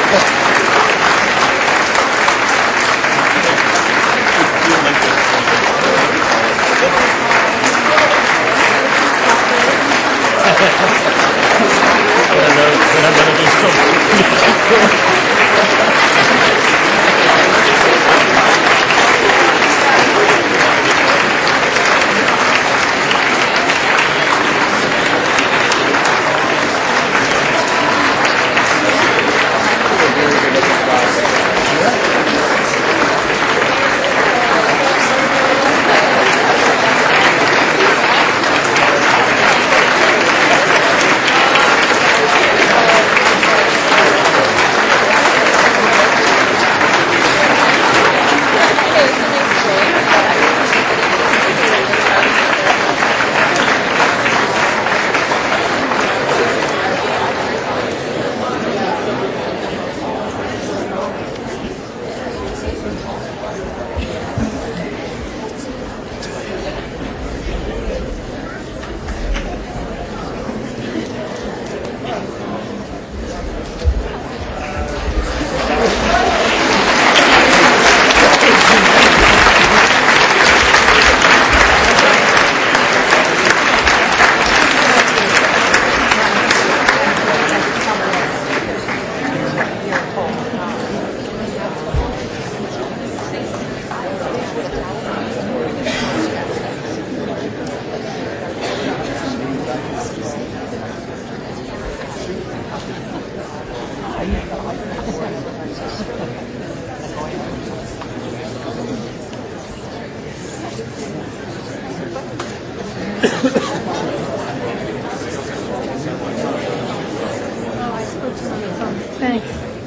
Thanks.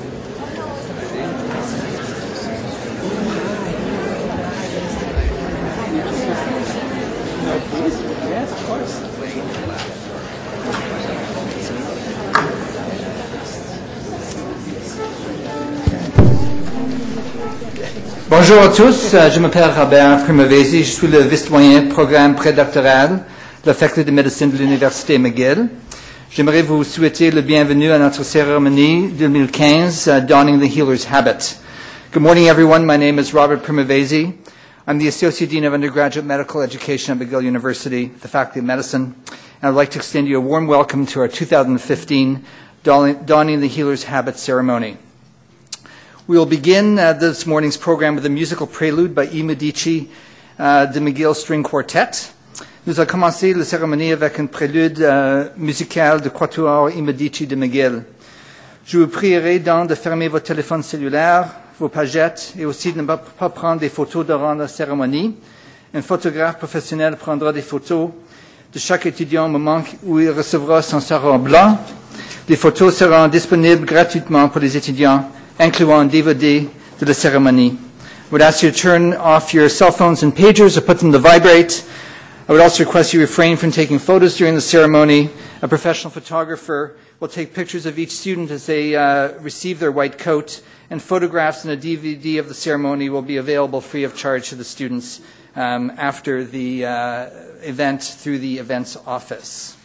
Yes, of course. Bonjour à tous, je m'appelle Robert Primavesi, je suis le vice-doyen programme prédoctoral de la faculté de médecine de l'Université McGill. J'aimerais vous souhaiter le bienvenue à notre cérémonie 2015, Donning the Healer's Habit. Good morning, everyone. My name is Robert Primavesi. I'm the Associate Dean of Undergraduate Medical Education at McGill University, the Faculty of Medicine, and I'd like to extend you a warm welcome to our 2015 Donning the Healer's Habit ceremony. We will begin this morning's program with a musical prelude by I Medici de McGill String Quartet. Nous allons commencer la cérémonie avec un prélude musical de Quatuor I Medici de McGill. Je vous prierai donc de fermer vos téléphones cellulaires, vos pagettes et aussi de ne pas prendre des photos durant la cérémonie. Un photographe professionnel prendra des photos de chaque étudiant au moment où il recevra son sarrau blanc. Les photos seront disponibles gratuitement pour les étudiants, incluant un DVD de la cérémonie. I would ask you to turn off your cell phones and pagers or put them to vibrate. I would also request you refrain from taking photos during the ceremony. A professional photographer will take pictures of each student as they receive their white coat, and photographs and a DVD of the ceremony will be available free of charge to the students after the event through the events office.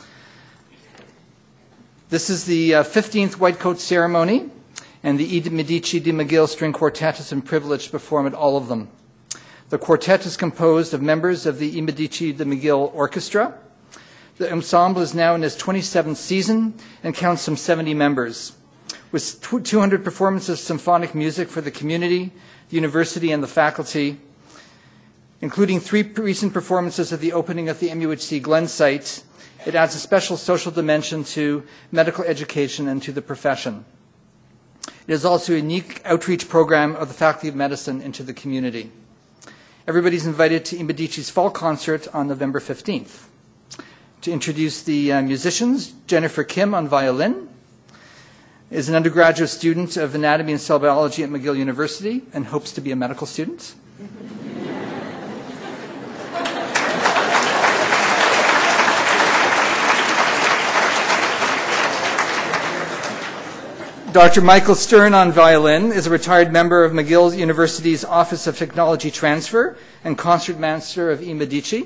This is the 15th White Coat ceremony, and the I Medici de McGill String Quartet has been privileged to perform at all of them. The quartet is composed of members of the I Medici de McGill Orchestra. The ensemble is now in its 27th season and counts some 70 members. With 200 performances of symphonic music for the community, the university, and the faculty, including 3 recent performances of the opening of the MUHC Glen site, it adds a special social dimension to medical education and to the profession. It is also a unique outreach program of the Faculty of Medicine into the community. Everybody's invited to I Medici's fall concert on November 15th. To introduce the musicians, Jennifer Kim on violin is an undergraduate student of anatomy and cell biology at McGill University and hopes to be a medical student. Dr. Michael Stern on violin is a retired member of McGill University's Office of Technology Transfer and concertmaster of I Medici.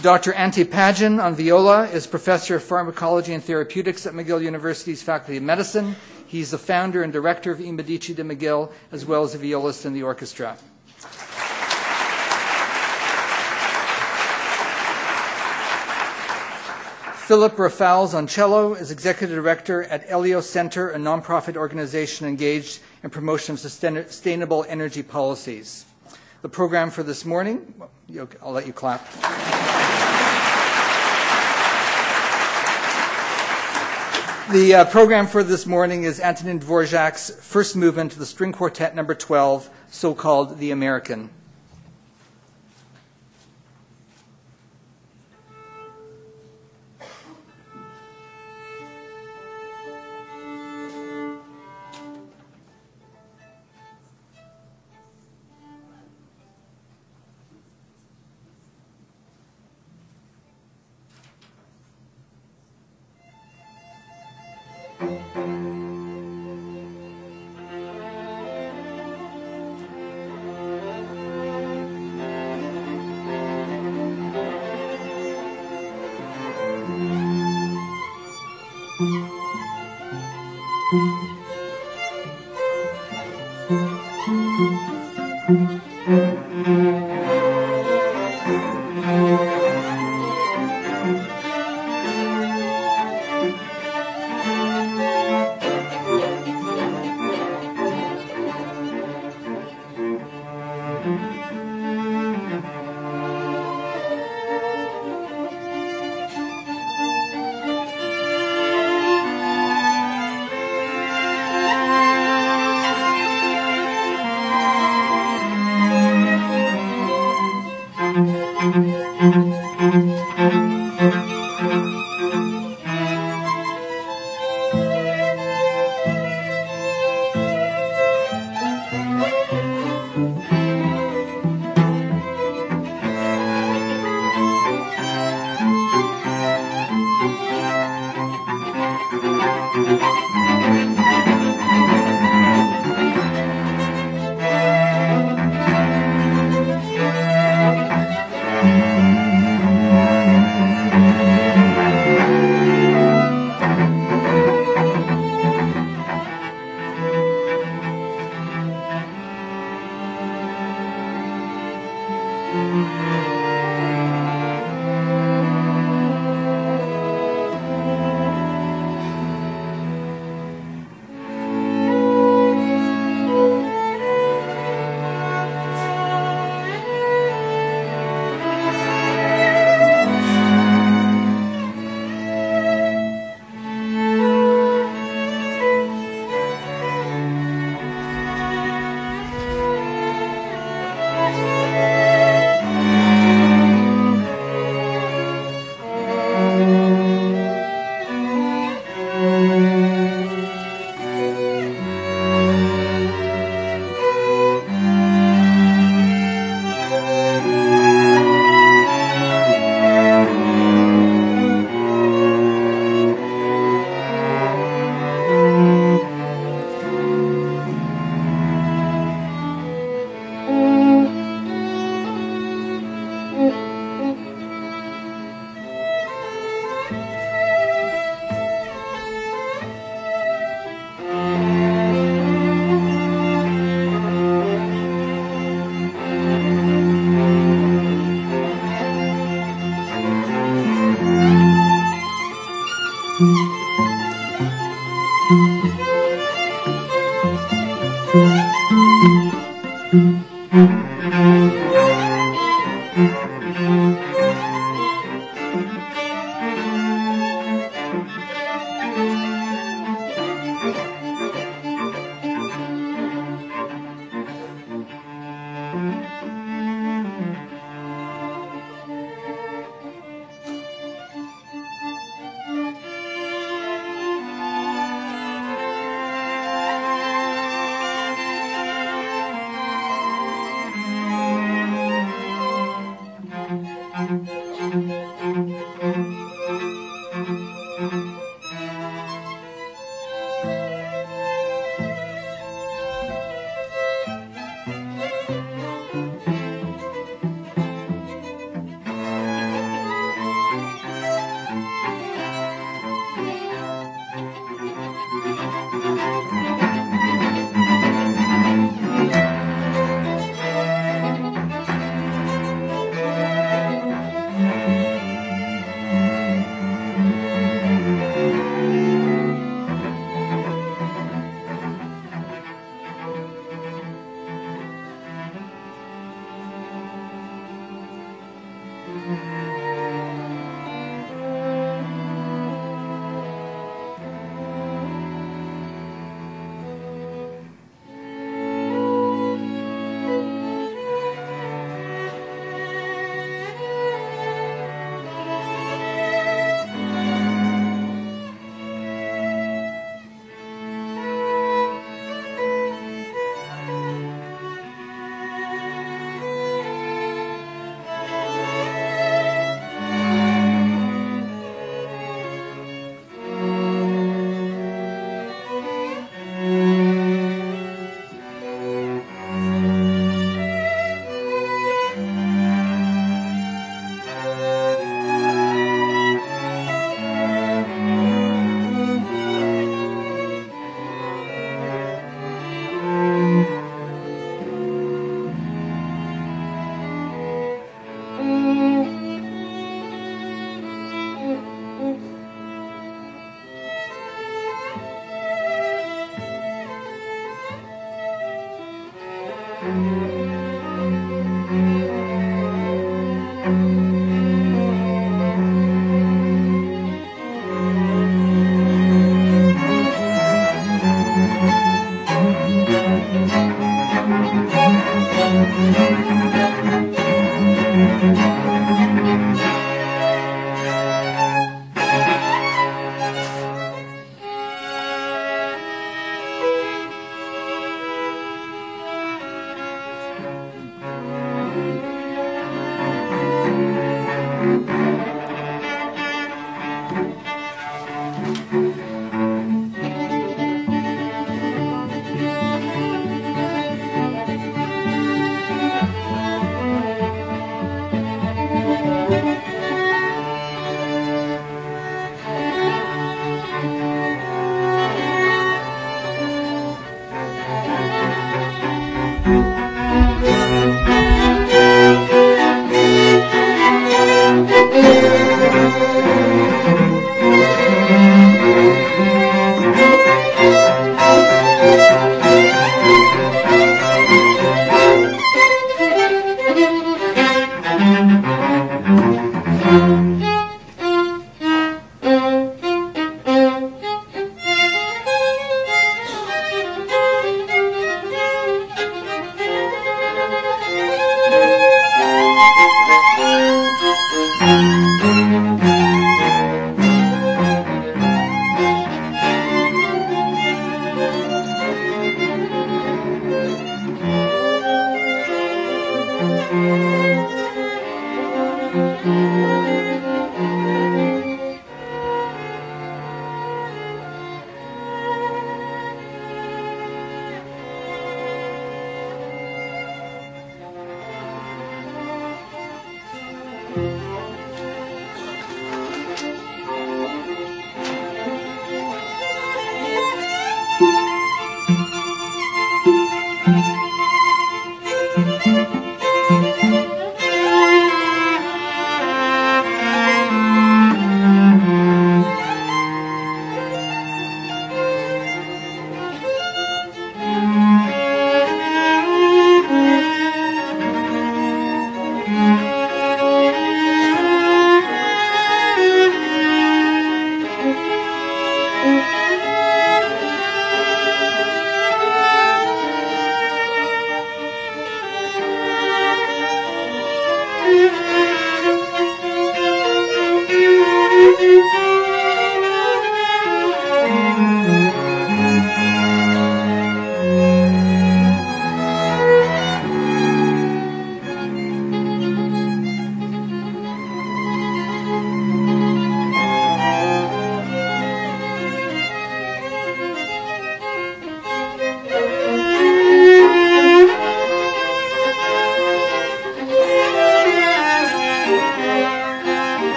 Dr. Ante Pajan on viola is Professor of Pharmacology and Therapeutics at McGill University's Faculty of Medicine. He's the founder and director of I Medici de McGill, as well as a violist in the orchestra. Philip Rafals on cello is Executive Director at Elio Center, a nonprofit organization engaged in promotion of sustainable energy policies. The program for this morning, I'll let you clap. The program for this morning is Antonin Dvorak's first movement to the String Quartet No. 12, so-called The American.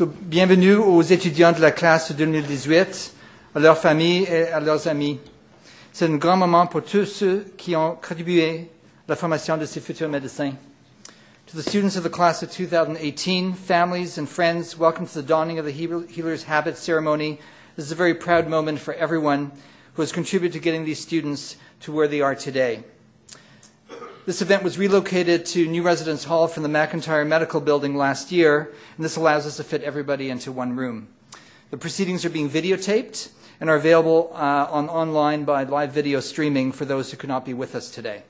So, bienvenue aux étudiants de la classe 2018, à leurs familles et à leurs amis. C'est un grand moment pour tous ceux qui ont contribué à la formation de ces futurs médecins. To the students of the class of 2018, families and friends, welcome to the donning of the Healer's Habit ceremony. This is a very proud moment for everyone who has contributed to getting these students to where they are today. This event was relocated to New Residence Hall from the McIntyre Medical Building last year, and this allows us to fit everybody into one room. The proceedings are being videotaped and are available online by live video streaming for those who could not be with us today.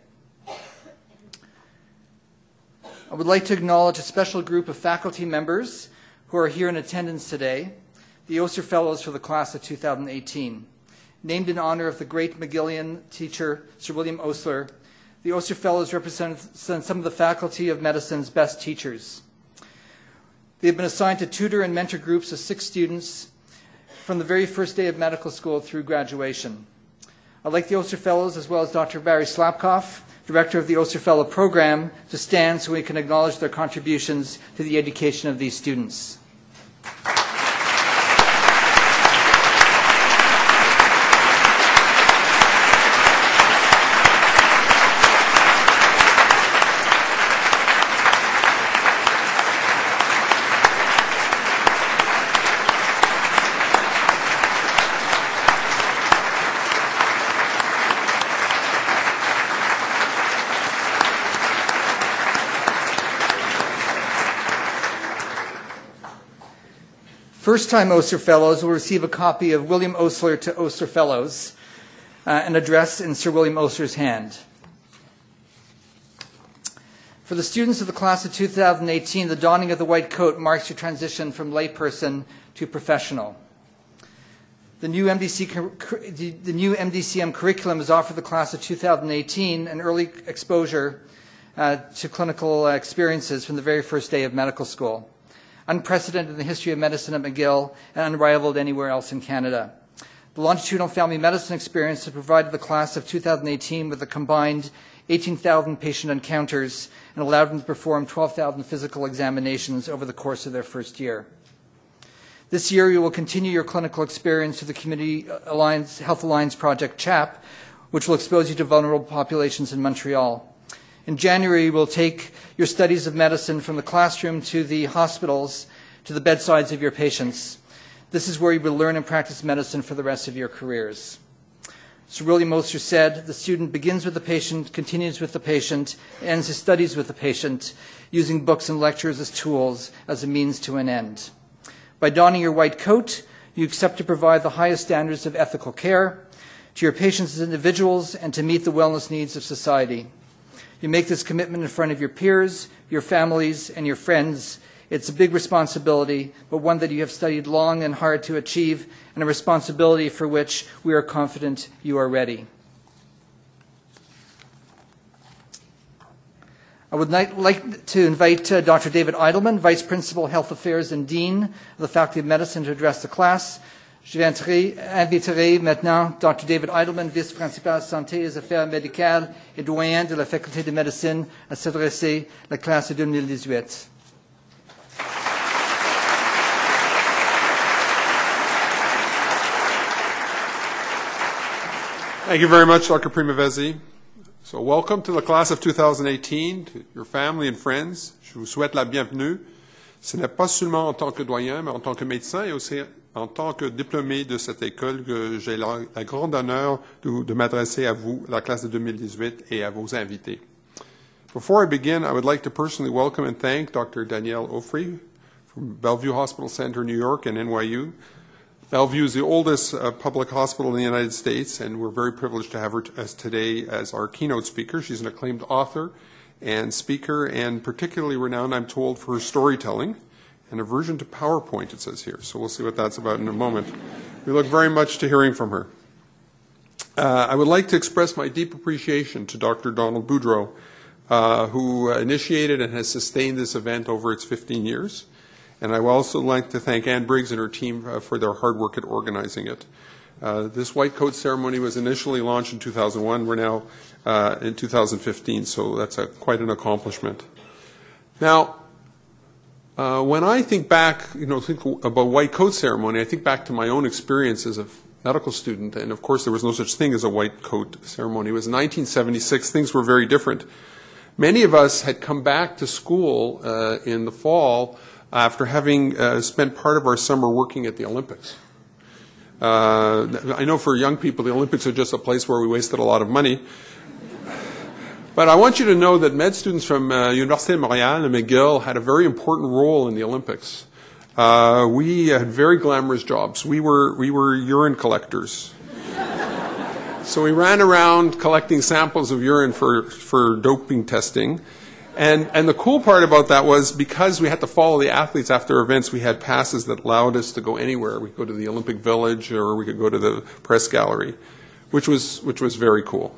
I would like to acknowledge a special group of faculty members who are here in attendance today, the Oster Fellows for the class of 2018. Named in honor of the great McGillian teacher, Sir William Osler, the Oster Fellows represent some of the Faculty of Medicine's best teachers. They have been assigned to tutor and mentor groups of 6 students from the very first day of medical school through graduation. I'd like the Oster Fellows, as well as Dr. Barry Slapkoff, Director of the Oster Fellow Program, to stand so we can acknowledge their contributions to the education of these students. First-time Oster Fellows will receive a copy of William Osler to Oster Fellows, an address in Sir William Osler's hand. For the students of the class of 2018, the donning of the white coat marks your transition from layperson to professional. The new MDCM curriculum has offered the class of 2018 an early exposure to clinical experiences from the very first day of medical school. Unprecedented in the history of medicine at McGill and unrivaled anywhere else in Canada. The longitudinal family medicine experience has provided the class of 2018 with a combined 18,000 patient encounters and allowed them to perform 12,000 physical examinations over the course of their first year. This year, you will continue your clinical experience through the Community Alliance, Health Alliance Project, CHAP, which will expose you to vulnerable populations in Montreal. In January, we'll take your studies of medicine from the classroom to the hospitals, to the bedsides of your patients. This is where you will learn and practice medicine for the rest of your careers. Sir William Osler said, the student begins with the patient, continues with the patient, ends his studies with the patient, using books and lectures as tools, as a means to an end. By donning your white coat, you accept to provide the highest standards of ethical care to your patients as individuals and to meet the wellness needs of society. You make this commitment in front of your peers, your families, and your friends. It's a big responsibility, but one that you have studied long and hard to achieve, and a responsibility for which we are confident you are ready. I would like to invite Dr. David Eidelman, Vice Principal, Health Affairs and Dean of the Faculty of Medicine, to address the class. Je inviterai maintenant Dr. David Eidelman, vice-principal santé et affaires médicales et doyen de la Faculté de médecine, à s'adresser à la classe 2018. Thank you very much, Dr. Primavesi. So welcome to the class of 2018, to your family and friends. Je vous souhaite la bienvenue. Ce n'est pas seulement en tant que doyen, mais en tant que médecin et aussi en tant que diplômé de cette école que j'ai la grande honneur de m'adresser à vous, la classe de 2018, et à vos invités. Before I begin, I would like to personally welcome and thank Dr. Danielle Ofri from Bellevue Hospital Center, New York, and NYU. Bellevue is the oldest public hospital in the United States, and we're very privileged to have her today as our keynote speaker. She's an acclaimed author and speaker, and particularly renowned, I'm told, for her storytelling and aversion to PowerPoint, it says here. So we'll see what that's about in a moment. We look very much to hearing from her. I would like to express my deep appreciation to Dr. Donald Boudreau, who initiated and has sustained this event over its 15 years. And I would also like to thank Anne Briggs and her team for their hard work at organizing it. This white coat ceremony was initially launched in 2001. We're now in 2015, so that's quite an accomplishment. Now, When I think back, think about white coat ceremony, I think back to my own experience as a medical student, and of course there was no such thing as a white coat ceremony. It was 1976, things were very different. Many of us had come back to school in the fall after having spent part of our summer working at the Olympics. I know for young people the Olympics are just a place where we wasted a lot of money. But I want you to know that med students from Université de Montréal and McGill had a very important role in the Olympics. We had very glamorous jobs. We were urine collectors. So we ran around collecting samples of urine for doping testing. And the cool part about that was because we had to follow the athletes after events, we had passes that allowed us to go anywhere. We could go to the Olympic Village or we could go to the press gallery, which was very cool.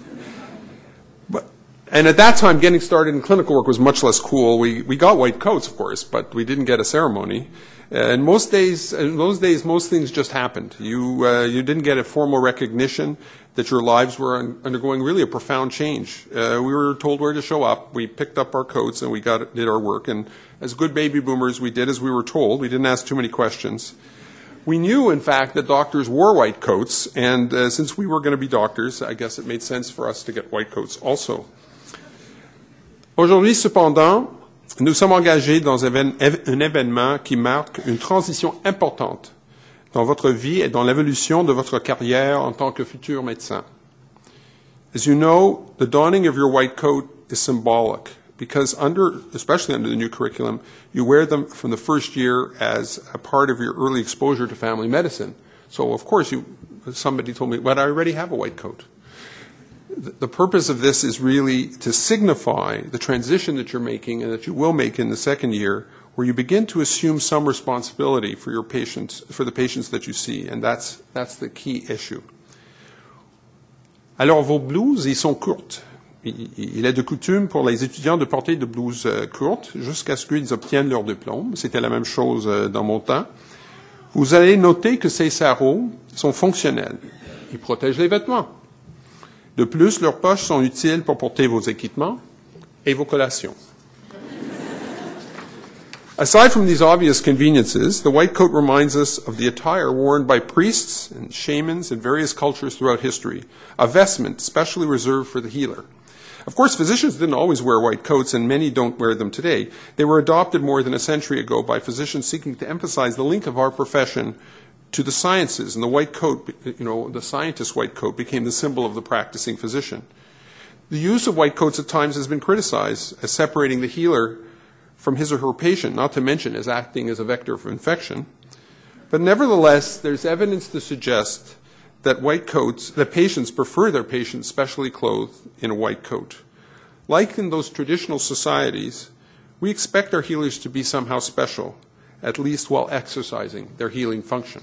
And at that time, getting started in clinical work was much less cool. We got white coats, of course, but we didn't get a ceremony. In those days, most things just happened. You didn't get a formal recognition that your lives were undergoing really a profound change. We were told where to show up. We picked up our coats and we did our work. And as good baby boomers, we did as we were told. We didn't ask too many questions. We knew, in fact, that doctors wore white coats. And since we were going to be doctors, I guess it made sense for us to get white coats also. Aujourd'hui, cependant, nous sommes engagés dans un événement qui marque une transition importante dans votre vie et dans l'évolution de votre carrière en tant que futur médecin. As you know, the donning of your white coat is symbolic because especially under the new curriculum, you wear them from the first year as a part of your early exposure to family medicine. So, of course, somebody told me, but I already have a white coat. The purpose of this is really to signify the transition that you're making and that you will make in the second year, where you begin to assume some responsibility for your patients, for the patients that you see, and that's the key issue. Alors, vos blouses, ils sont courtes. Il est de coutume pour les étudiants de porter de blouses courtes jusqu'à ce qu'ils obtiennent leur diplôme. C'était la même chose dans mon temps. Vous allez noter que ces sarraux sont fonctionnels. Ils protègent les vêtements. De plus, leurs poches sont utiles pour porter vos équipements et vos collations. Aside from these obvious conveniences, the white coat reminds us of the attire worn by priests and shamans in various cultures throughout history, a vestment specially reserved for the healer. Of course, physicians didn't always wear white coats, and many don't wear them today. They were adopted more than a century ago by physicians seeking to emphasize the link of our profession to the sciences, and the white coat, the scientist's white coat became the symbol of the practicing physician. The use of white coats at times has been criticized as separating the healer from his or her patient, not to mention as acting as a vector of infection. But nevertheless, there's evidence to suggest that patients prefer their patients specially clothed in a white coat. Like in those traditional societies, we expect our healers to be somehow special, at least while exercising their healing function.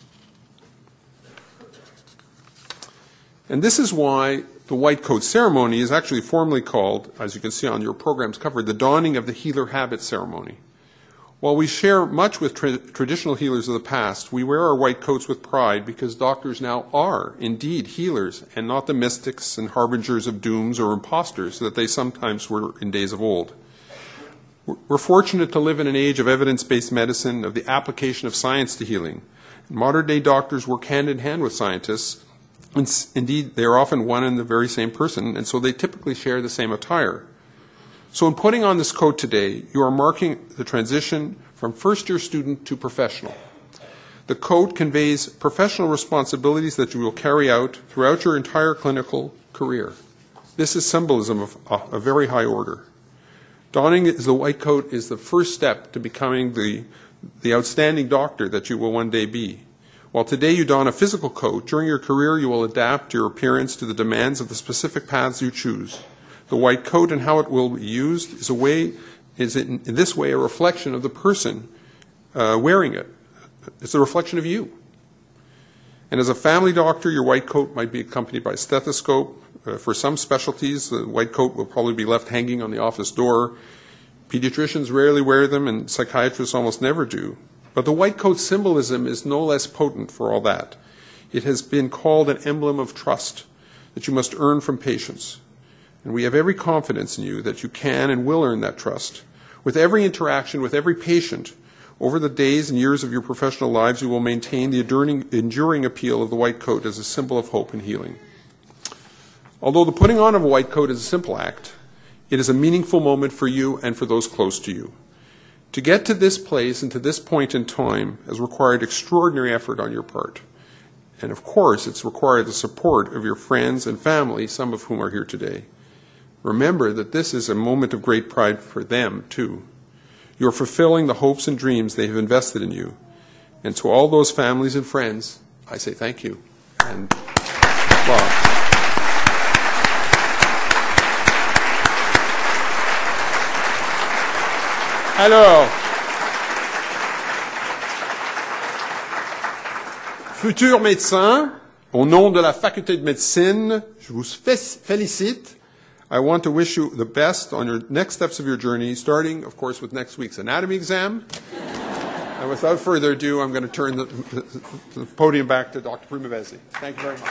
And this is why the white coat ceremony is actually formally called, as you can see on your program's cover, the donning of the healer habit ceremony. While we share much with traditional healers of the past, we wear our white coats with pride because doctors now are indeed healers and not the mystics and harbingers of dooms or imposters that they sometimes were in days of old. We're fortunate to live in an age of evidence-based medicine, of the application of science to healing. Modern-day doctors work hand-in-hand with scientists. Indeed, they are often one and the very same person, and so they typically share the same attire. So in putting on this coat today, you are marking the transition from first-year student to professional. The coat conveys professional responsibilities that you will carry out throughout your entire clinical career. This is symbolism of a very high order. Donning the white coat is the first step to becoming the outstanding doctor that you will one day be. While today you don a physical coat, during your career you will adapt your appearance to the demands of the specific paths you choose. The white coat and how it will be used is in this way a reflection of the person wearing it. It's a reflection of you. And as a family doctor, your white coat might be accompanied by a stethoscope. For some specialties, the white coat will probably be left hanging on the office door. Pediatricians rarely wear them, and psychiatrists almost never do. But the white coat symbolism is no less potent for all that. It has been called an emblem of trust that you must earn from patients. And we have every confidence in you that you can and will earn that trust. With every interaction, with every patient, over the days and years of your professional lives, you will maintain the enduring appeal of the white coat as a symbol of hope and healing. Although the putting on of a white coat is a simple act, it is a meaningful moment for you and for those close to you. To get to this place and to this point in time has required extraordinary effort on your part. And of course, it's required the support of your friends and family, some of whom are here today. Remember that this is a moment of great pride for them, too. You're fulfilling the hopes and dreams they have invested in you. And to all those families and friends, I say thank you. And applause. Alors, futurs médecins, au nom de la faculté de médecine, je vous félicite. I want to wish you the best on your next steps of your journey, starting, of course, with next week's anatomy exam. And without further ado, I'm going to turn the podium back to Dr. Primavesi. Thank you very much.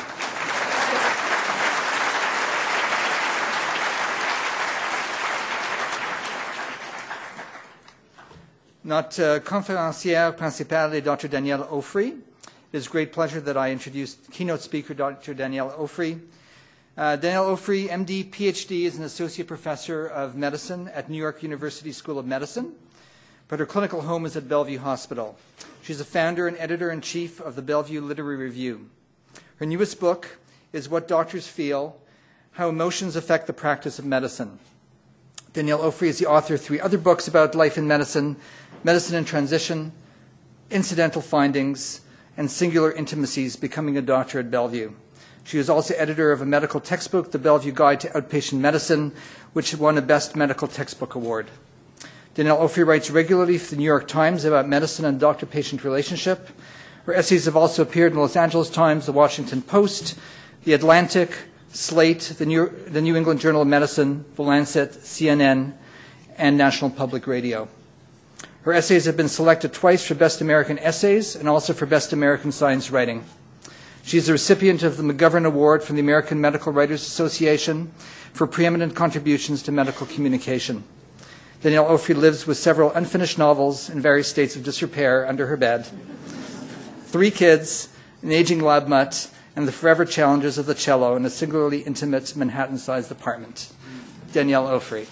Notre conférencière principale est Dr. Danielle Ofri. It is a great pleasure that I introduce keynote speaker Dr. Danielle Ofri. Danielle Ofri, MD, PhD, is an associate professor of medicine at New York University School of Medicine, but her clinical home is at Bellevue Hospital. She's a founder and editor-in-chief of the Bellevue Literary Review. Her newest book is What Doctors Feel, How Emotions Affect the Practice of Medicine. Danielle Ofri is the author of 3 other books about life in medicine, Medicine in Transition, Incidental Findings, and Singular Intimacies, Becoming a Doctor at Bellevue. She is also editor of a medical textbook, The Bellevue Guide to Outpatient Medicine, which won a Best Medical Textbook Award. Danielle Ofri writes regularly for the New York Times about medicine and doctor-patient relationship. Her essays have also appeared in the Los Angeles Times, the Washington Post, The Atlantic, Slate, the New England Journal of Medicine, The Lancet, CNN, and National Public Radio. Her essays have been selected twice for Best American Essays and also for Best American Science Writing. She is a recipient of the McGovern Award from the American Medical Writers Association for preeminent contributions to medical communication. Danielle Ofri lives with several unfinished novels in various states of disrepair under her bed, 3 kids, an aging lab mutt, and the forever challenges of the cello in a singularly intimate Manhattan-sized apartment. Danielle Ofri.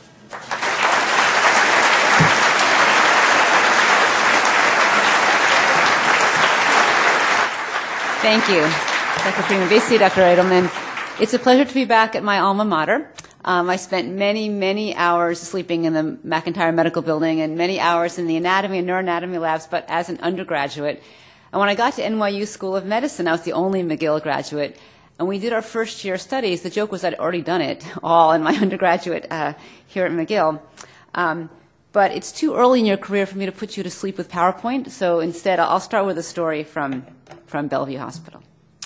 Thank you, Dr. Primavesi, Dr. Edelman. It's a pleasure to be back at my alma mater. I spent many, many hours sleeping in the McIntyre Medical Building and many hours in the anatomy and neuroanatomy labs, but as an undergraduate. And when I got to NYU School of Medicine, I was the only McGill graduate. And we did our first year studies. The joke was I'd already done it all in my undergraduate here at McGill. But it's too early in your career for me to put you to sleep with PowerPoint, so instead I'll start with a story from Bellevue Hospital.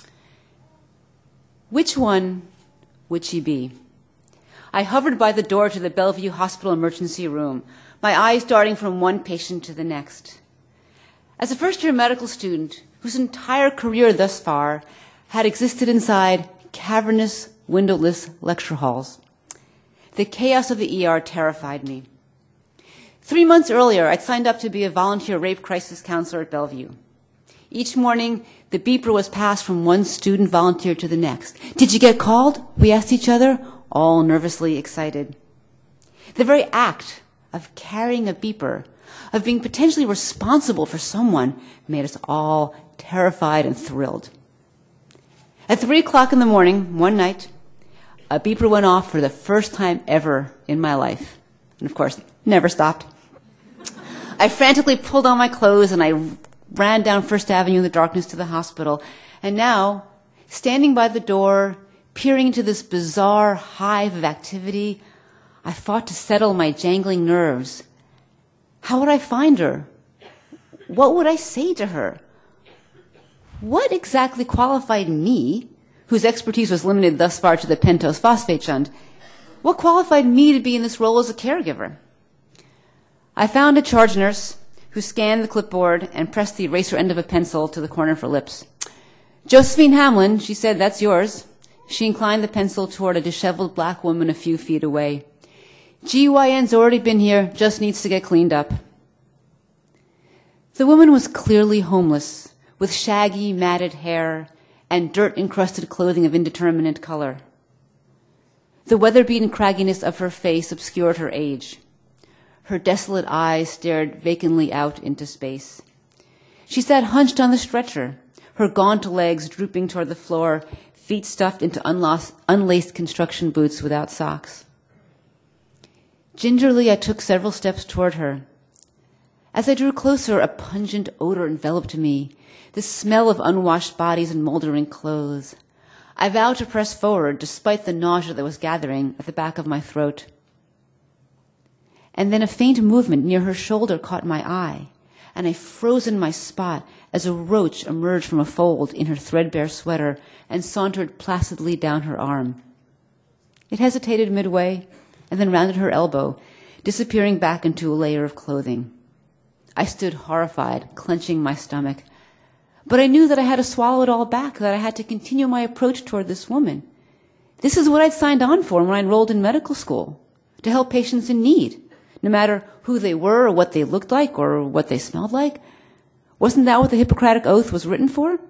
Which one would she be? I hovered by the door to the Bellevue Hospital emergency room, my eyes darting from one patient to the next. As a first-year medical student whose entire career thus far had existed inside cavernous, windowless lecture halls, the chaos of the ER terrified me. 3 months earlier, I'd signed up to be a volunteer rape crisis counselor at Bellevue. Each morning, the beeper was passed from one student volunteer to the next. Did you get called? We asked each other, all nervously excited. The very act of carrying a beeper, of being potentially responsible for someone, made us all terrified and thrilled. At 3 o'clock in the morning, one night, a beeper went off for the first time ever in my life. And of course, never stopped. I frantically pulled on my clothes and I ran down First Avenue in the darkness to the hospital. And now, standing by the door, peering into this bizarre hive of activity, I fought to settle my jangling nerves. How would I find her? What would I say to her? What exactly qualified me, whose expertise was limited thus far to the pentose phosphate shunt, what qualified me to be in this role as a caregiver? I found a charge nurse who scanned the clipboard and pressed the eraser end of a pencil to the corner of her lips. Josephine Hamlin, she said, that's yours. She inclined the pencil toward a disheveled black woman a few feet away. GYN's already been here, just needs to get cleaned up. The woman was clearly homeless, with shaggy, matted hair and dirt-encrusted clothing of indeterminate color. The weather-beaten cragginess of her face obscured her age. Her desolate eyes stared vacantly out into space. She sat hunched on the stretcher, her gaunt legs drooping toward the floor, feet stuffed into unlaced construction boots without socks. Gingerly, I took several steps toward her. As I drew closer, a pungent odor enveloped me, the smell of unwashed bodies and moldering clothes. I vowed to press forward, despite the nausea that was gathering at the back of my throat. And then a faint movement near her shoulder caught my eye, and I froze in my spot as a roach emerged from a fold in her threadbare sweater and sauntered placidly down her arm. It hesitated midway, and then rounded her elbow, disappearing back into a layer of clothing. I stood horrified, clenching my stomach. But I knew that I had to swallow it all back, that I had to continue my approach toward this woman. This is what I'd signed on for when I enrolled in medical school, to help patients in need, no matter who they were or what they looked like or what they smelled like. Wasn't that what the Hippocratic Oath was written for?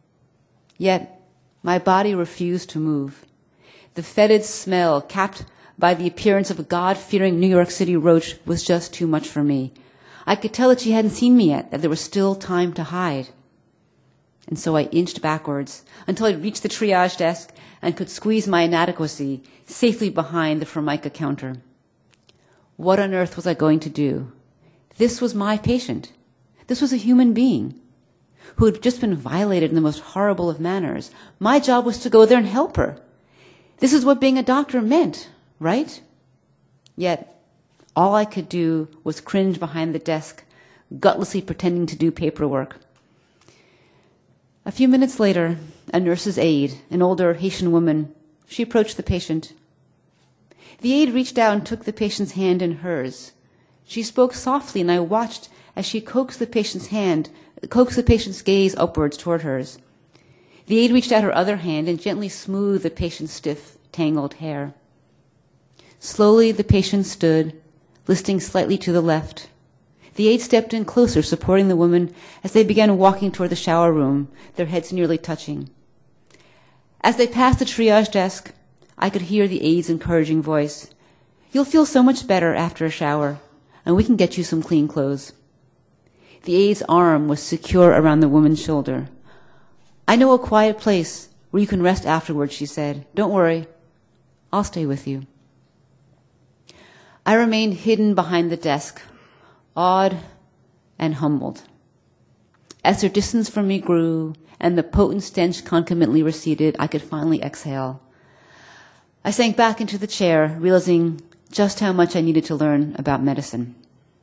Yet, my body refused to move. The fetid smell, capped by the appearance of a God-fearing New York City roach, was just too much for me. I could tell that she hadn't seen me yet, that there was still time to hide. And so I inched backwards until I reached the triage desk and could squeeze my inadequacy safely behind the Formica counter. What on earth was I going to do? This was my patient. This was a human being who had just been violated in the most horrible of manners. My job was to go there and help her. This is what being a doctor meant, right? Yet, all I could do was cringe behind the desk, gutlessly pretending to do paperwork. A few minutes later, a nurse's aide, an older Haitian woman, she approached the patient. The aide reached out and took the patient's hand in hers. She spoke softly, and I watched as she coaxed the patient's gaze upwards toward hers. The aide reached out her other hand and gently smoothed the patient's stiff, tangled hair. Slowly, the patient stood, listing slightly to the left. The aide stepped in closer, supporting the woman as they began walking toward the shower room, their heads nearly touching. As they passed the triage desk, I could hear the aide's encouraging voice. "You'll feel so much better after a shower, and we can get you some clean clothes." The aide's arm was secure around the woman's shoulder. "I know a quiet place where you can rest afterwards," she said. "Don't worry. I'll stay with you." I remained hidden behind the desk, awed and humbled. As her distance from me grew and the potent stench concomitantly receded, I could finally exhale. I sank back into the chair, realizing just how much I needed to learn about medicine.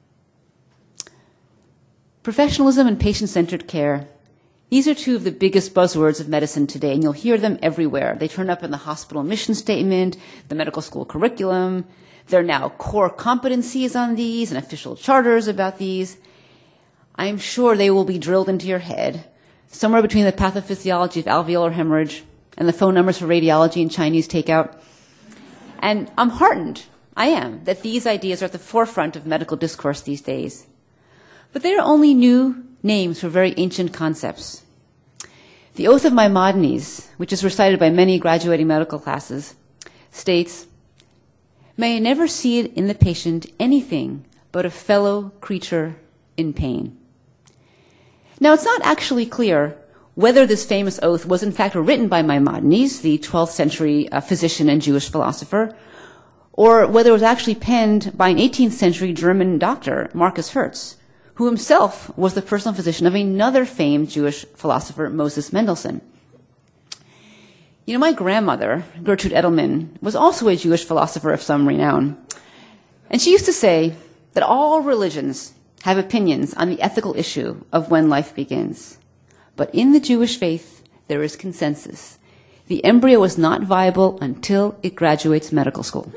Professionalism and patient-centered care. These are two of the biggest buzzwords of medicine today, and you'll hear them everywhere. They turn up in the hospital mission statement, the medical school curriculum. There are now core competencies on these and official charters about these. I'm sure they will be drilled into your head, somewhere between the pathophysiology of alveolar hemorrhage and the phone numbers for radiology and Chinese takeout. And I'm heartened, I am, that these ideas are at the forefront of medical discourse these days. But they are only new names for very ancient concepts. The Oath of Maimonides, which is recited by many graduating medical classes, states, "May I never see in the patient anything but a fellow creature in pain." Now, it's not actually clear whether this famous oath was in fact written by Maimonides, the 12th century physician and Jewish philosopher, or whether it was actually penned by an 18th century German doctor, Marcus Hertz, who himself was the personal physician of another famed Jewish philosopher, Moses Mendelssohn. You know, my grandmother, Gertrude Edelman, was also a Jewish philosopher of some renown. And she used to say that all religions have opinions on the ethical issue of when life begins. But in the Jewish faith, there is consensus. The embryo is not viable until it graduates medical school.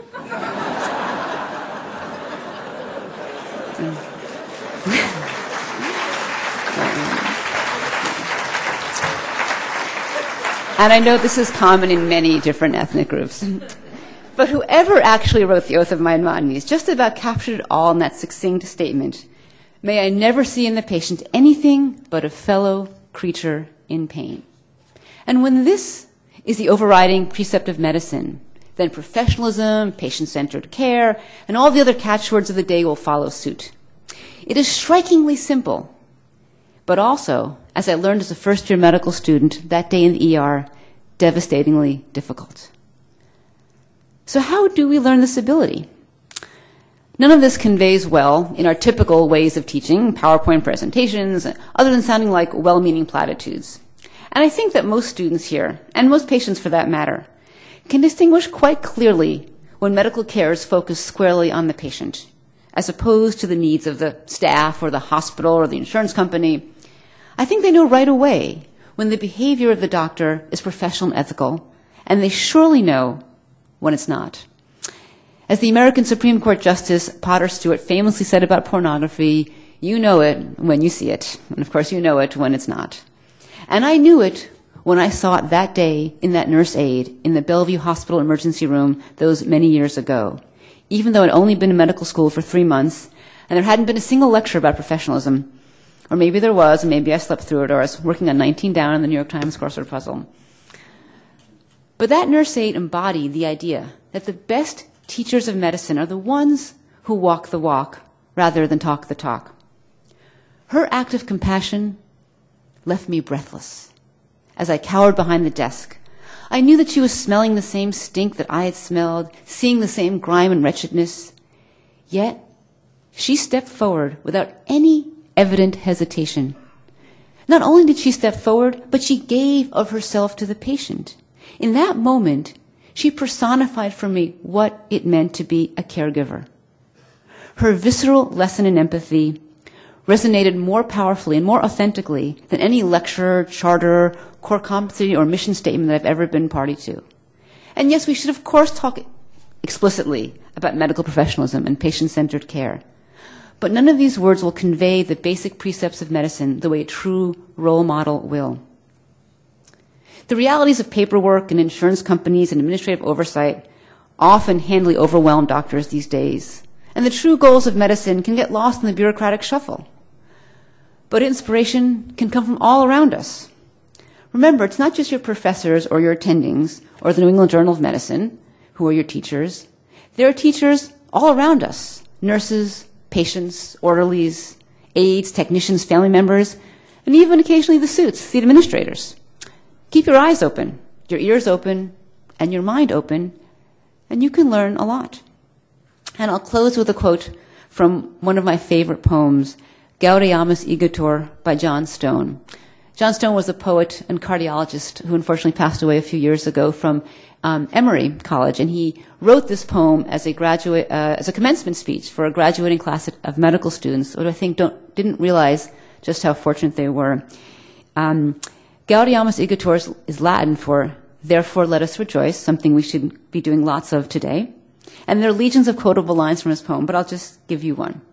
And I know this is common in many different ethnic groups. But whoever actually wrote the Oath of Maimonides just about captured it all in that succinct statement. May I never see in the patient anything but a fellow creature in pain. And when this is the overriding precept of medicine, then professionalism, patient-centered care, and all the other catchwords of the day will follow suit. It is strikingly simple, but also, as I learned as a first-year medical student that day in the ER, devastatingly difficult. So how do we learn this ability? None of this conveys well in our typical ways of teaching, PowerPoint presentations, other than sounding like well-meaning platitudes. And I think that most students here, and most patients for that matter, can distinguish quite clearly when medical care is focused squarely on the patient, as opposed to the needs of the staff or the hospital or the insurance company. I think they know right away when the behavior of the doctor is professional and ethical, and they surely know when it's not. As the American Supreme Court Justice Potter Stewart famously said about pornography, you know it when you see it, and of course you know it when it's not. And I knew it when I saw it that day in that nurse aide in the Bellevue Hospital emergency room those many years ago, even though I'd only been in medical school for 3 months, and there hadn't been a single lecture about professionalism. Or maybe there was, and maybe I slept through it, or I was working on 19 Down in the New York Times crossword puzzle. But that nurse aide embodied the idea that the best teachers of medicine are the ones who walk the walk rather than talk the talk. Her act of compassion left me breathless. As I cowered behind the desk, I knew that she was smelling the same stink that I had smelled, seeing the same grime and wretchedness. Yet, she stepped forward without any evident hesitation. Not only did she step forward, but she gave of herself to the patient. In that moment, she personified for me what it meant to be a caregiver. Her visceral lesson in empathy resonated more powerfully and more authentically than any lecture, charter, core competency, or mission statement that I've ever been party to. And yes, we should of course talk explicitly about medical professionalism and patient-centered care. But none of these words will convey the basic precepts of medicine the way a true role model will. The realities of paperwork and insurance companies and administrative oversight often handily overwhelm doctors these days, and the true goals of medicine can get lost in the bureaucratic shuffle. But inspiration can come from all around us. Remember, it's not just your professors or your attendings or the New England Journal of Medicine who are your teachers. There are teachers all around us, nurses, patients, orderlies, aides, technicians, family members, and even occasionally the suits, the administrators. Keep your eyes open, your ears open, and your mind open, and you can learn a lot. And I'll close with a quote from one of my favorite poems, Gaudeamus Igitur by John Stone. John Stone was a poet and cardiologist who unfortunately passed away a few years ago from Emory College, and he wrote this poem as a commencement speech for a graduating class of medical students who I think didn't realize just how fortunate they were. Gaudeamus Igitur is Latin for "Therefore let us rejoice," something we should be doing lots of today. And there are legions of quotable lines from his poem, but I'll just give you one.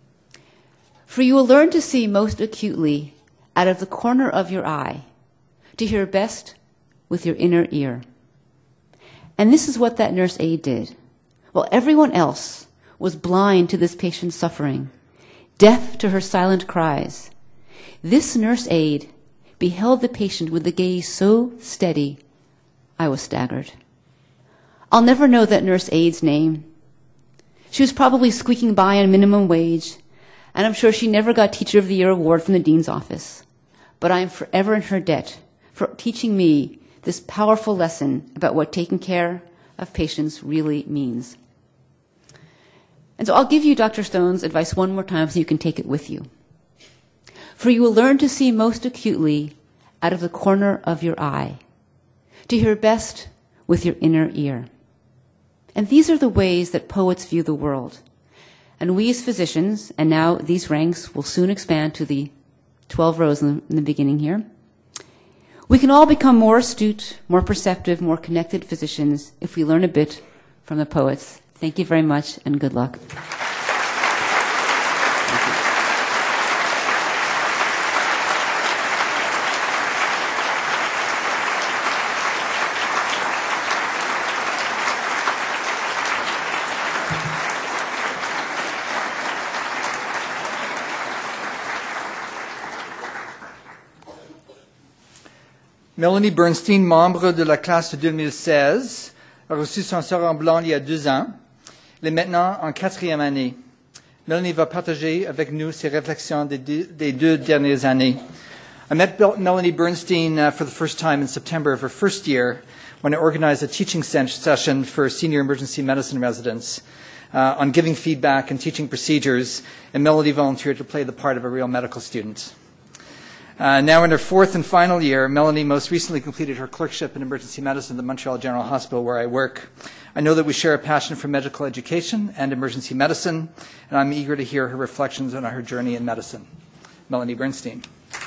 For you will learn to see most acutely out of the corner of your eye, to hear best with your inner ear. And this is what that nurse aide did. While everyone else was blind to this patient's suffering, deaf to her silent cries, this nurse aide beheld the patient with a gaze so steady, I was staggered. I'll never know that nurse aide's name. She was probably squeaking by on minimum wage, and I'm sure she never got Teacher of the Year award from the dean's office. But I am forever in her debt for teaching me this powerful lesson about what taking care of patients really means. And so I'll give you Dr. Stone's advice one more time so you can take it with you. For you will learn to see most acutely out of the corner of your eye, to hear best with your inner ear. And these are the ways that poets view the world. And we as physicians, and now these ranks will soon expand to the 12 rows in the beginning here, we can all become more astute, more perceptive, more connected physicians if we learn a bit from the poets. Thank you very much, and good luck. Melanie Bernstein, membre de la classe de 2016, a reçu son sort en blanc il y a 2 ans. Elle est maintenant en 4e année. Melanie va partager avec nous ses réflexions des 2 dernières années. I met Melanie Bernstein for the first time in September of her first year when I organized a teaching session for senior emergency medicine residents on giving feedback and teaching procedures, and Melanie volunteered to play the part of a real medical student. Now in her 4th and final year, Melanie most recently completed her clerkship in emergency medicine at the Montreal General Hospital where I work. I know that we share a passion for medical education and emergency medicine, and I'm eager to hear her reflections on her journey in medicine. Melanie Bernstein.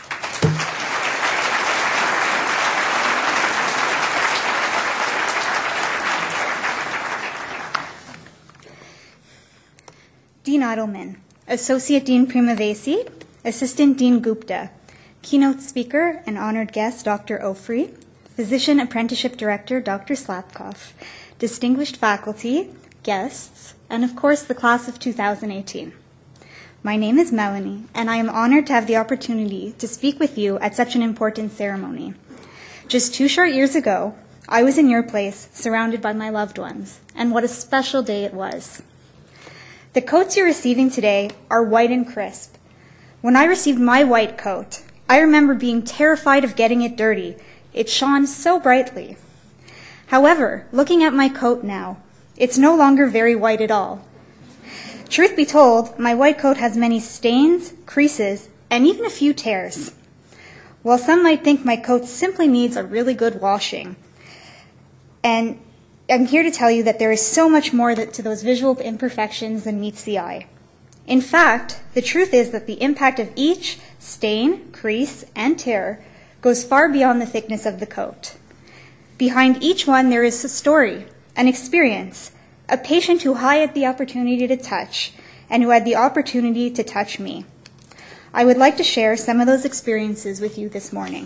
Dean Edelman, Associate Dean Primavesi, Assistant Dean Gupta, Keynote Speaker and Honored Guest Dr. Ofri, Physician Apprenticeship Director Dr. Slapkoff, distinguished faculty, guests, and of course the class of 2018. My name is Melanie, and I am honored to have the opportunity to speak with you at such an important ceremony. Just 2 short years ago, I was in your place, surrounded by my loved ones, and what a special day it was. The coats you're receiving today are white and crisp. When I received my white coat, I remember being terrified of getting it dirty. It shone so brightly. However, looking at my coat now, it's no longer very white at all. Truth be told, my white coat has many stains, creases, and even a few tears. While some might think my coat simply needs a really good washing, and I'm here to tell you that there is so much more to those visual imperfections than meets the eye. In fact, the truth is that the impact of each stain, crease, and tear goes far beyond the thickness of the coat. Behind each one, there is a story, an experience, a patient who I had the opportunity to touch, and who had the opportunity to touch me. I would like to share some of those experiences with you this morning.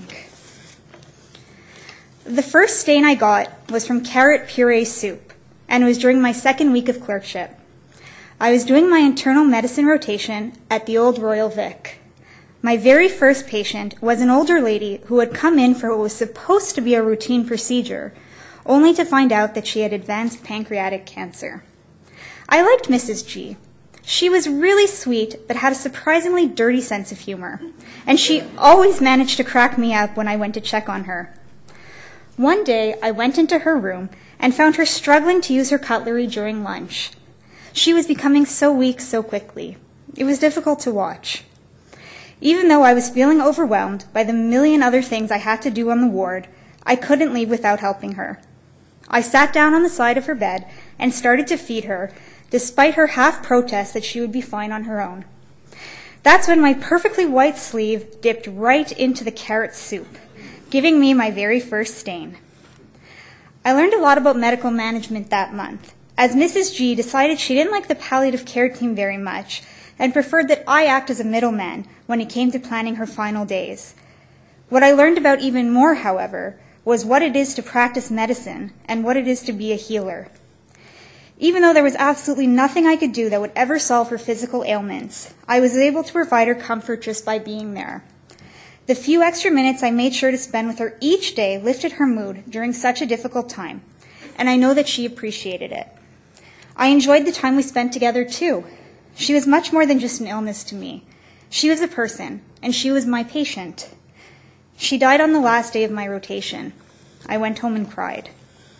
The first stain I got was from carrot puree soup, and it was during my 2nd week of clerkship. I was doing my internal medicine rotation at the old Royal Vic. My very first patient was an older lady who had come in for what was supposed to be a routine procedure, only to find out that she had advanced pancreatic cancer. I liked Mrs. G. She was really sweet, but had a surprisingly dirty sense of humor, and she always managed to crack me up when I went to check on her. One day, I went into her room and found her struggling to use her cutlery during lunch. She was becoming so weak so quickly. It was difficult to watch. Even though I was feeling overwhelmed by the million other things I had to do on the ward, I couldn't leave without helping her. I sat down on the side of her bed and started to feed her, despite her half protest that she would be fine on her own. That's when my perfectly white sleeve dipped right into the carrot soup, giving me my very first stain. I learned a lot about medical management that month, as Mrs. G decided she didn't like the palliative care team very much and preferred that I act as a middleman when it came to planning her final days. What I learned about even more, however, was what it is to practice medicine and what it is to be a healer. Even though there was absolutely nothing I could do that would ever solve her physical ailments, I was able to provide her comfort just by being there. The few extra minutes I made sure to spend with her each day lifted her mood during such a difficult time, and I know that she appreciated it. I enjoyed the time we spent together, too. She was much more than just an illness to me. She was a person, and she was my patient. She died on the last day of my rotation. I went home and cried.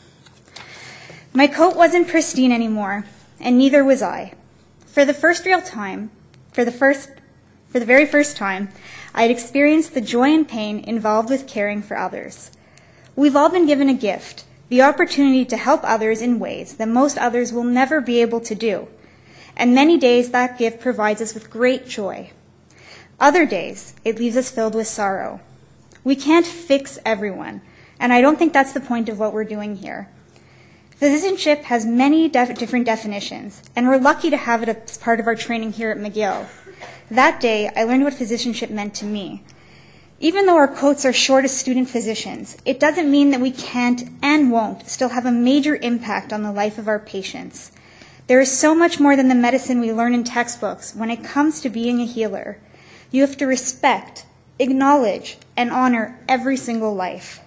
My coat wasn't pristine anymore, and neither was I. For the very first time, I had experienced the joy and pain involved with caring for others. We've all been given a gift, the opportunity to help others in ways that most others will never be able to do. And many days that gift provides us with great joy. Other days, it leaves us filled with sorrow. We can't fix everyone, and I don't think that's the point of what we're doing here. Physicianship has many different definitions, and we're lucky to have it as part of our training here at McGill. That day, I learned what physicianship meant to me. Even though our coats are short as student physicians, it doesn't mean that we can't and won't still have a major impact on the life of our patients. There is so much more than the medicine we learn in textbooks when it comes to being a healer. You have to respect, acknowledge, and honor every single life.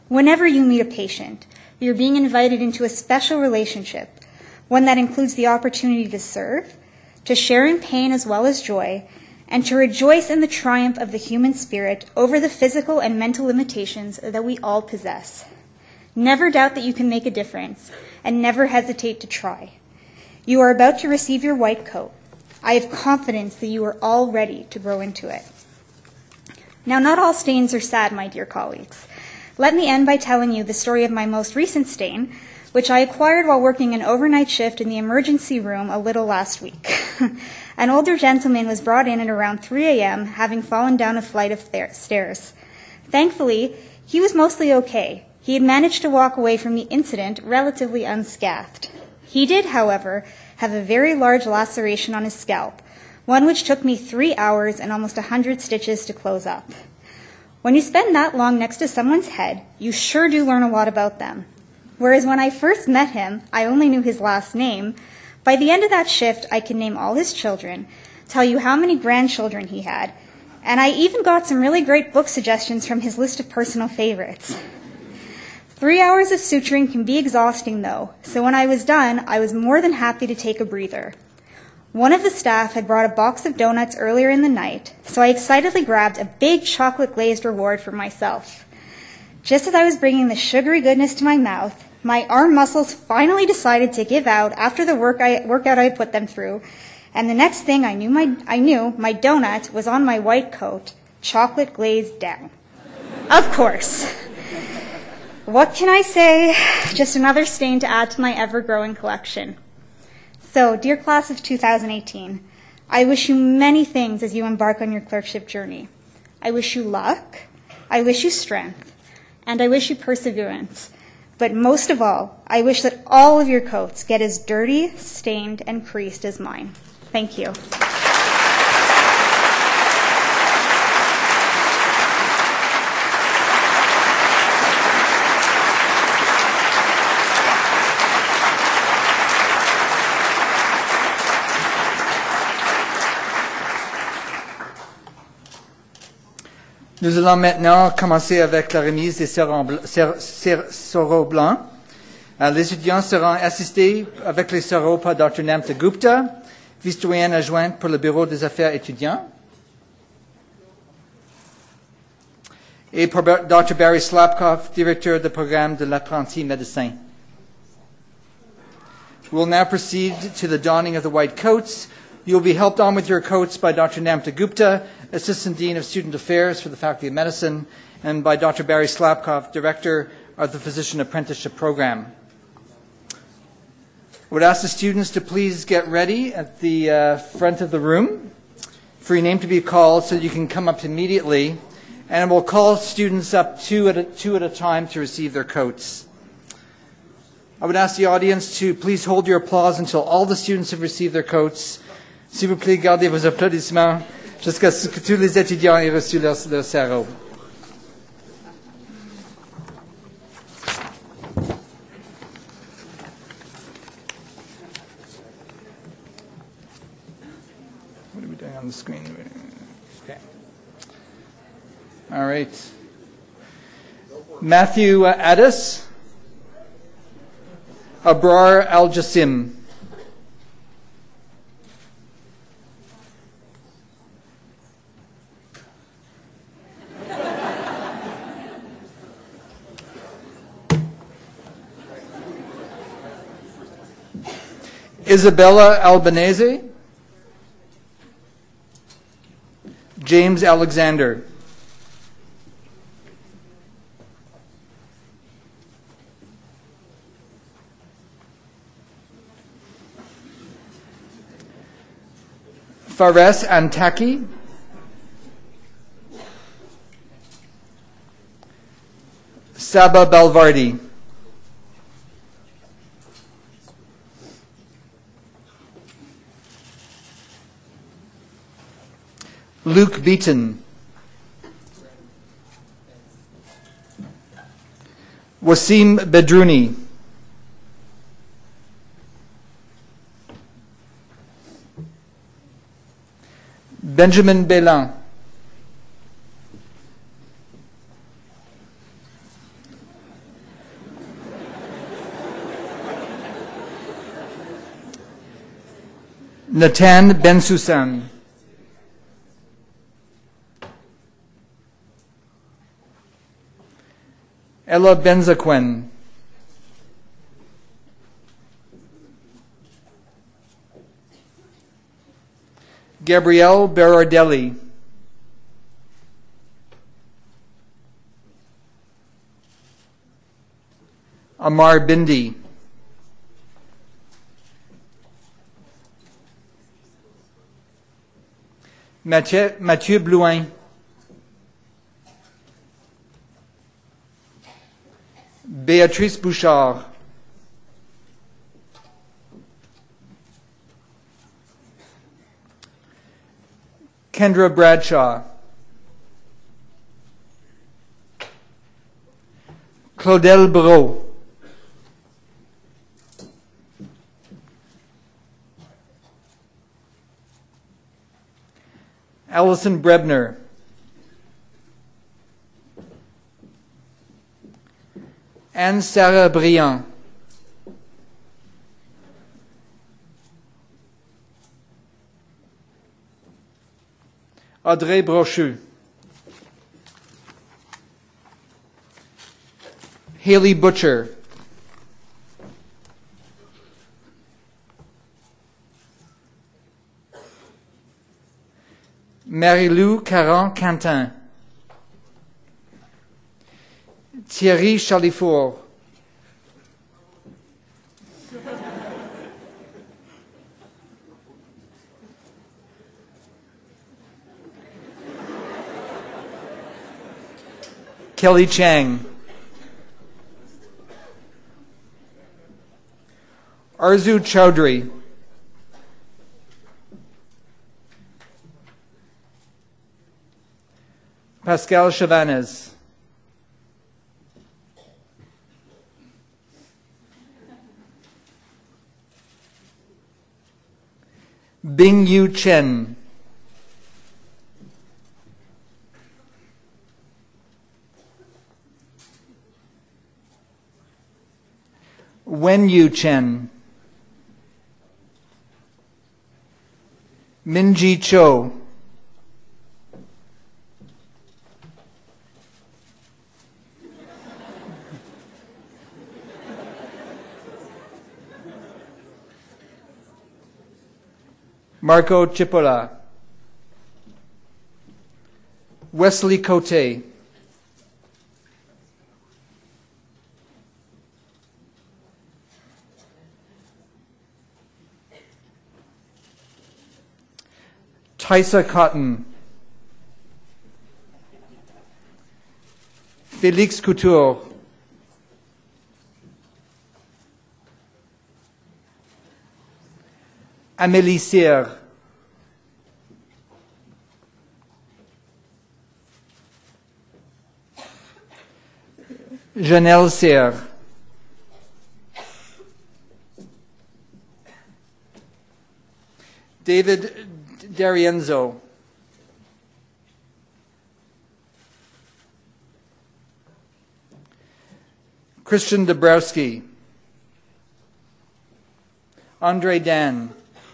Whenever you meet a patient, you're being invited into a special relationship, one that includes the opportunity to serve, to share in pain as well as joy, and to rejoice in the triumph of the human spirit over the physical and mental limitations that we all possess. Never doubt that you can make a difference, and never hesitate to try. You are about to receive your white coat. I have confidence that you are all ready to grow into it. Now, not all stains are sad, my dear colleagues. Let me end by telling you the story of my most recent stain, which I acquired while working an overnight shift in the emergency room a little last week. An older gentleman was brought in at around 3 a.m., having fallen down a flight of stairs. Thankfully, he was mostly okay. He had managed to walk away from the incident relatively unscathed. He did, however, have a very large laceration on his scalp, one which took me 3 hours and almost 100 stitches to close up. When you spend that long next to someone's head, you sure do learn a lot about them. Whereas when I first met him, I only knew his last name. By the end of that shift, I could name all his children, tell you how many grandchildren he had, and I even got some really great book suggestions from his list of personal favorites. 3 hours of suturing can be exhausting, though, so when I was done, I was more than happy to take a breather. One of the staff had brought a box of donuts earlier in the night, so I excitedly grabbed a big chocolate-glazed reward for myself. Just as I was bringing the sugary goodness to my mouth, my arm muscles finally decided to give out after the workout I had put them through, and the next thing I knew, my donut was on my white coat, chocolate glazed down. Of course. What can I say? Just another stain to add to my ever-growing collection. So, dear class of 2018, I wish you many things as you embark on your clerkship journey. I wish you luck, I wish you strength, and I wish you perseverance. But most of all, I wish that all of your coats get as dirty, stained, and creased as mine. Thank you. Nous allons maintenant commencer avec la remise des sereaux blancs. Les étudiants seront assistés avec les sereaux par Dr. Namta Gupta, vice-doyenne adjointe pour le bureau des affaires étudiants, et par Dr. Barry Slapkoff, directeur du programme de l'apprenti médecin. We'll now proceed to the donning of the white coats. You'll be helped on with your coats by Dr. Namta Gupta, Assistant Dean of Student Affairs for the Faculty of Medicine, and by Dr. Barry Slapkoff, Director of the Physician Apprenticeship Program. I would ask the students to please get ready at the front of the room for your name to be called so you can come up immediately, and we'll call students up two at a time to receive their coats. I would ask the audience to please hold your applause until all the students have received their coats. S'il vous plaît, gardez vos applaudissements jusqu'à ce que tous les étudiants aient reçu leur sarrau. What are we doing on the screen? Okay. All right. Matthew Addis, Abrar Al-Jassim. Isabella Albanese, James Alexander, Fares Antaki, Saba Balvardi, Luke Beaton, Wasim Bedrouni, Benjamin Belin, Nathan Bensoussan. Ella Benzaquin. Gabrielle Berardelli. Amar Bindi. Mathieu Blouin. Béatrice Bouchard. Kendra Bradshaw. Claudel Barreau. Allison Brebner. Anne-Sarah Briand. Audrey Brochu. Haley Butcher. Marie-Lou Caron-Quentin. Thierry Chalifour. Kelly Chang. Arzu Chowdhury. Pascal Chavanez. Bing Yu Chen. Wen Yu Chen. Minji Cho. Marco Cipolla. Wesley Cote. Tysa Cotton. Félix Couture. Amélie Cyr. Janelle Cyr. David D'Arienzo. Christian Dabrowski. Andre Dan.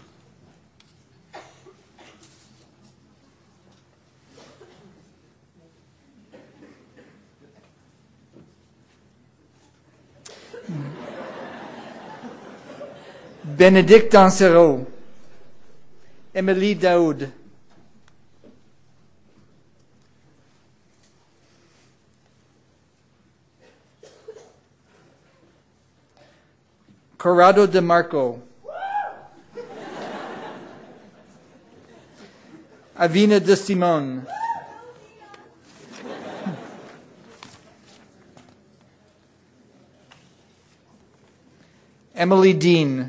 Bénédicte Dansereau. Émilie Daoud. Corrado DeMarco. Avina De Simone. Emily Dean.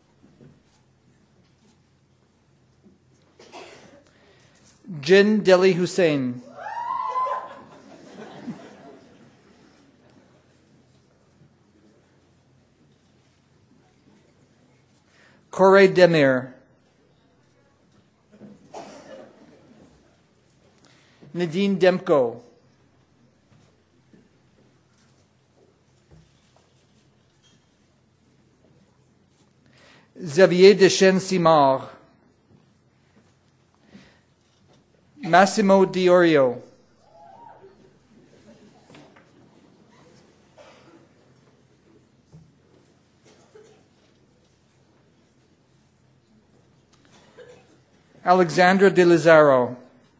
Jin Deli Hussein. Corey Demir. Nadine Demko. Xavier Deschênes Simard. Massimo Diorio. Alexandra De Lizaro.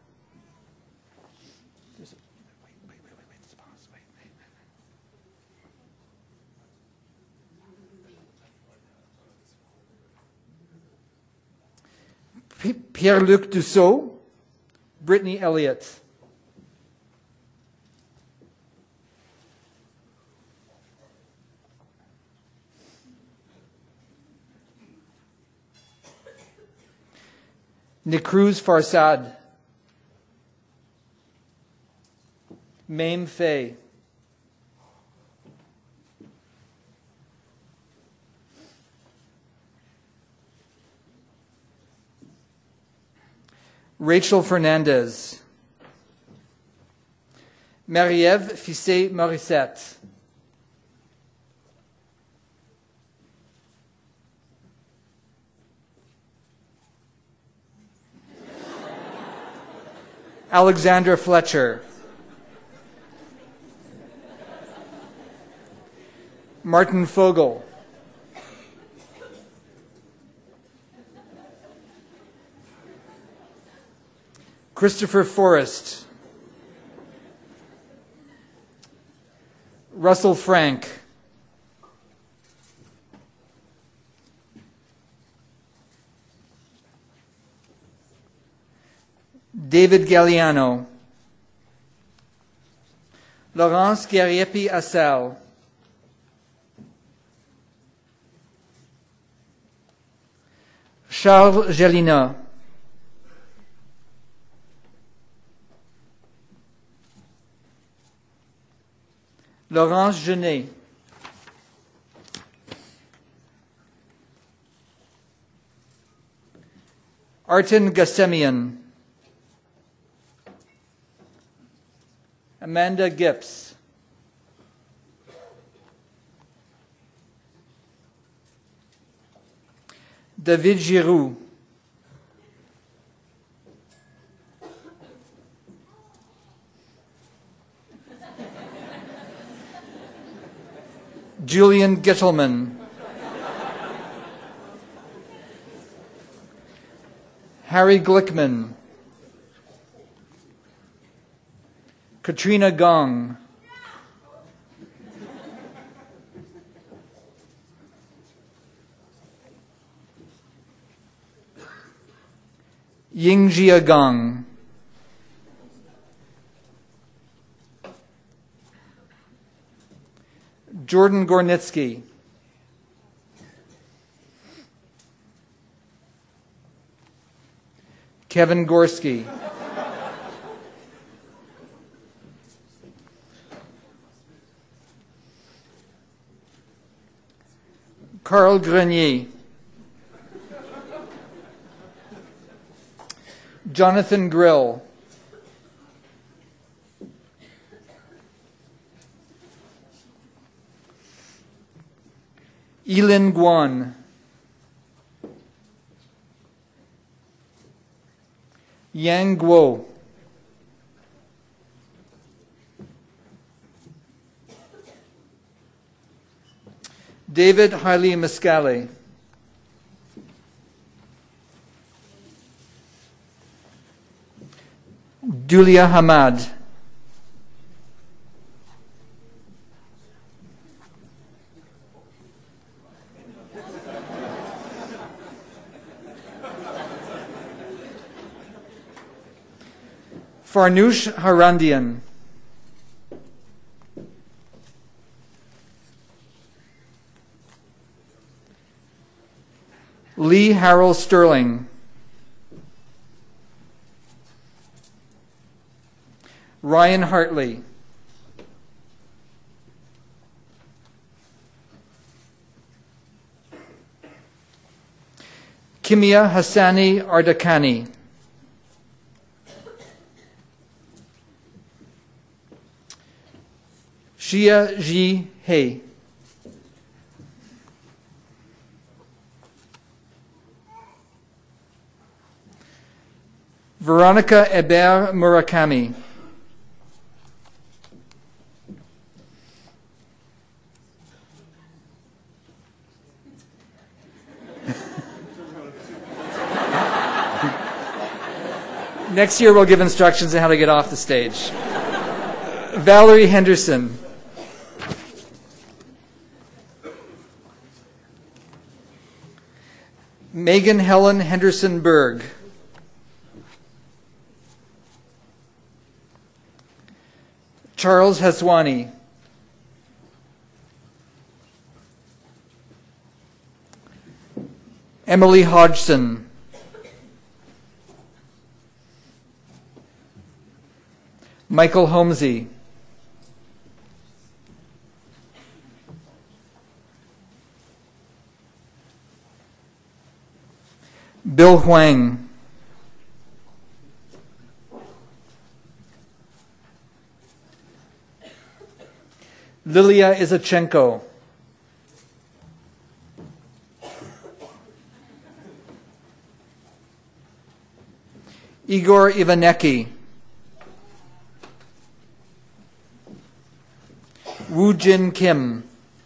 Pierre-Luc Dussault. Brittany Elliott. Nicruz Farsad. Mame Faye. Rachel Fernandez. Marie-Ève Fissé-Morissette. Alexandra Fletcher. Martin Fogel. Christopher Forrest. Russell Frank. David Galliano. Laurence Gariepi Assal. Charles Gelina. Laurence Genet. Artin Gassemian. Amanda Gips. David Giroux. Julian Gittelman. Harry Glickman. Katrina Gong. Yingjia Gong. Jordan Gornitsky. Kevin Gorski. Carl Grenier. Jonathan Grill. Elin Guan. Yang Guo. David Haile Mescali. Dulia Hamad. Farnoosh Harandian. Lee Harold Sterling. Ryan Hartley. Kimia Hassani Ardakani. Shia Ji He. Veronica Hébert Murakami. Next year we'll give instructions on how to get off the stage. Valerie Henderson. Megan Helen Henderson Berg. Charles Haswani. Emily Hodgson. Michael Holmesy. Bill Huang. Lilia Izachenko. Igor Ivanecki. Woo Jin Kim.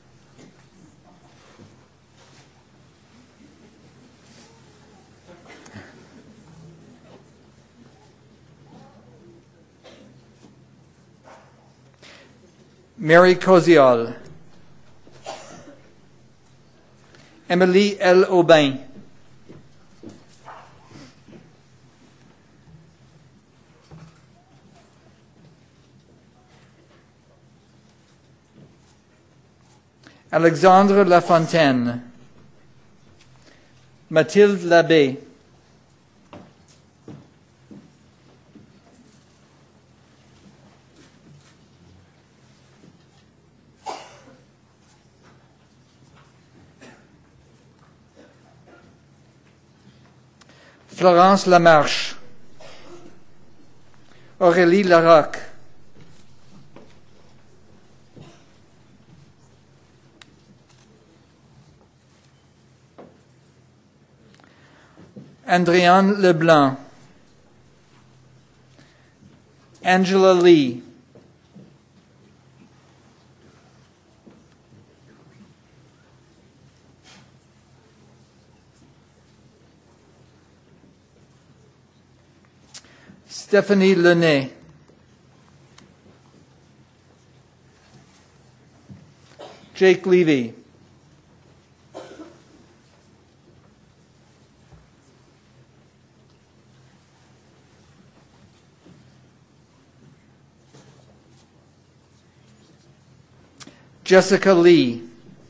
Mary Koziol. Emily L. Aubin. Alexandre Lafontaine. Mathilde Labbé. Florence Lamarche. Aurélie Larocque. Andréane Leblanc. Angela Lee. Stephanie Lenay. Jake Levy. Jessica Lee.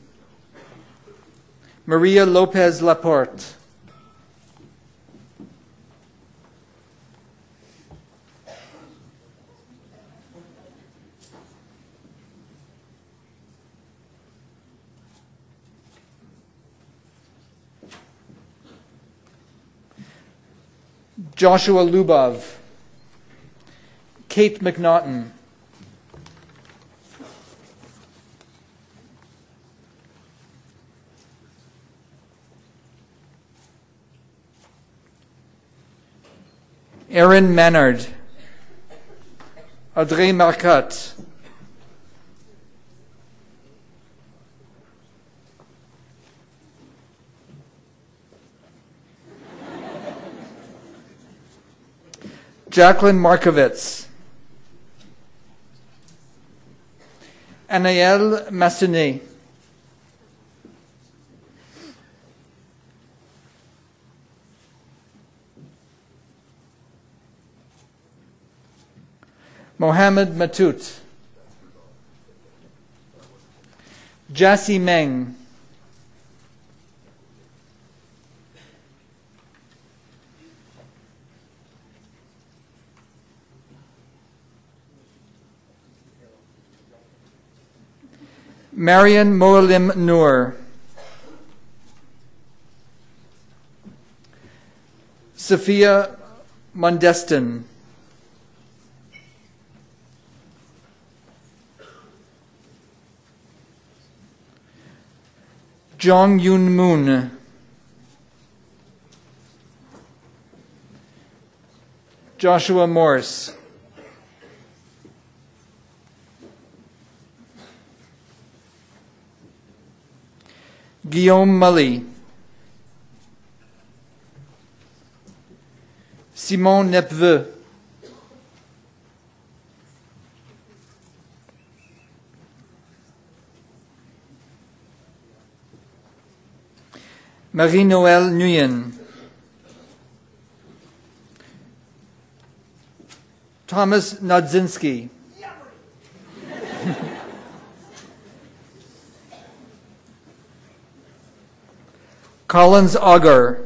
Maria Lopez Laporte. Joshua Lubov. Kate McNaughton. Erin Mannard. Audrey Marcotte. Jacqueline Markovitz. Anaëlle Massenet. Mohammed Matut. Jassy Meng. Marian Moalim Noor. Sophia Mondestin. Jong Yoon Moon. Joshua Morse. Guillaume Mully. Simon Nepveux. Marie-Noëlle Nguyen. Thomas Nodzinski. Collins Auger.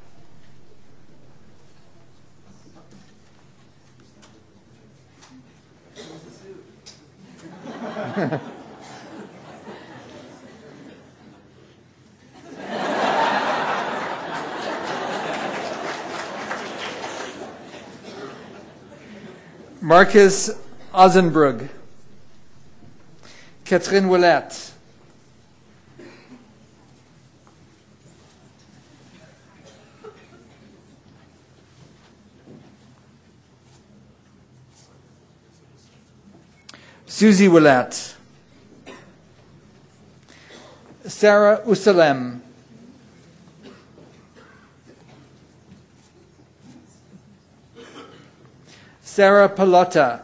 Marcus Ozenbrug. Catherine Ouellette. Susie Ouellette. Sarah Usalem. Sarah Pallotta.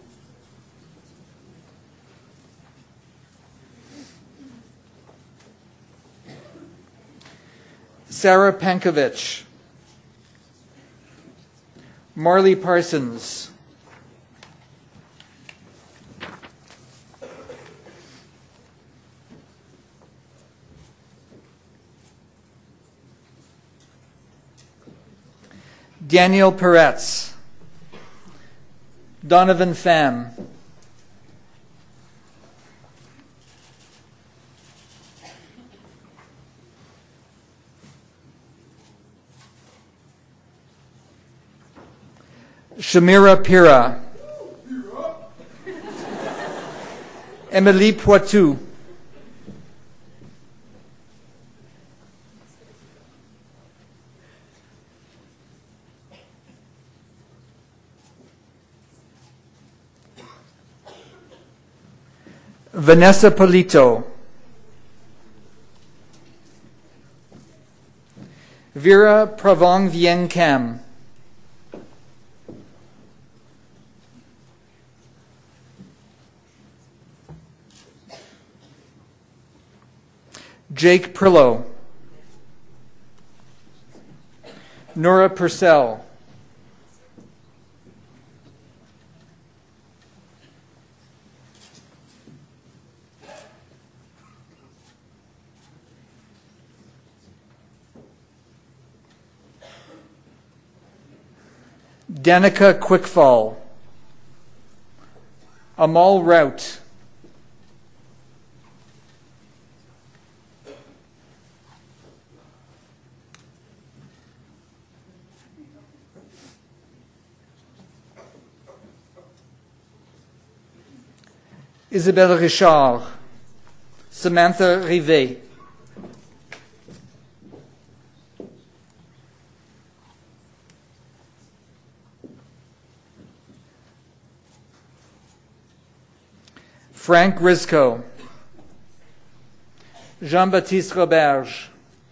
Sarah Pankovich. Marley Parsons. Daniel Peretz. Donovan Pham. Shamira Pira. Emily Poitou. Vanessa Polito. Vera Pravong Vien Kam. Jake Prillo. Nora Purcell. Danica Quickfall. Amal Rout. Isabelle Richard. Samantha Rivet. Frank Risco. Jean-Baptiste Roberge.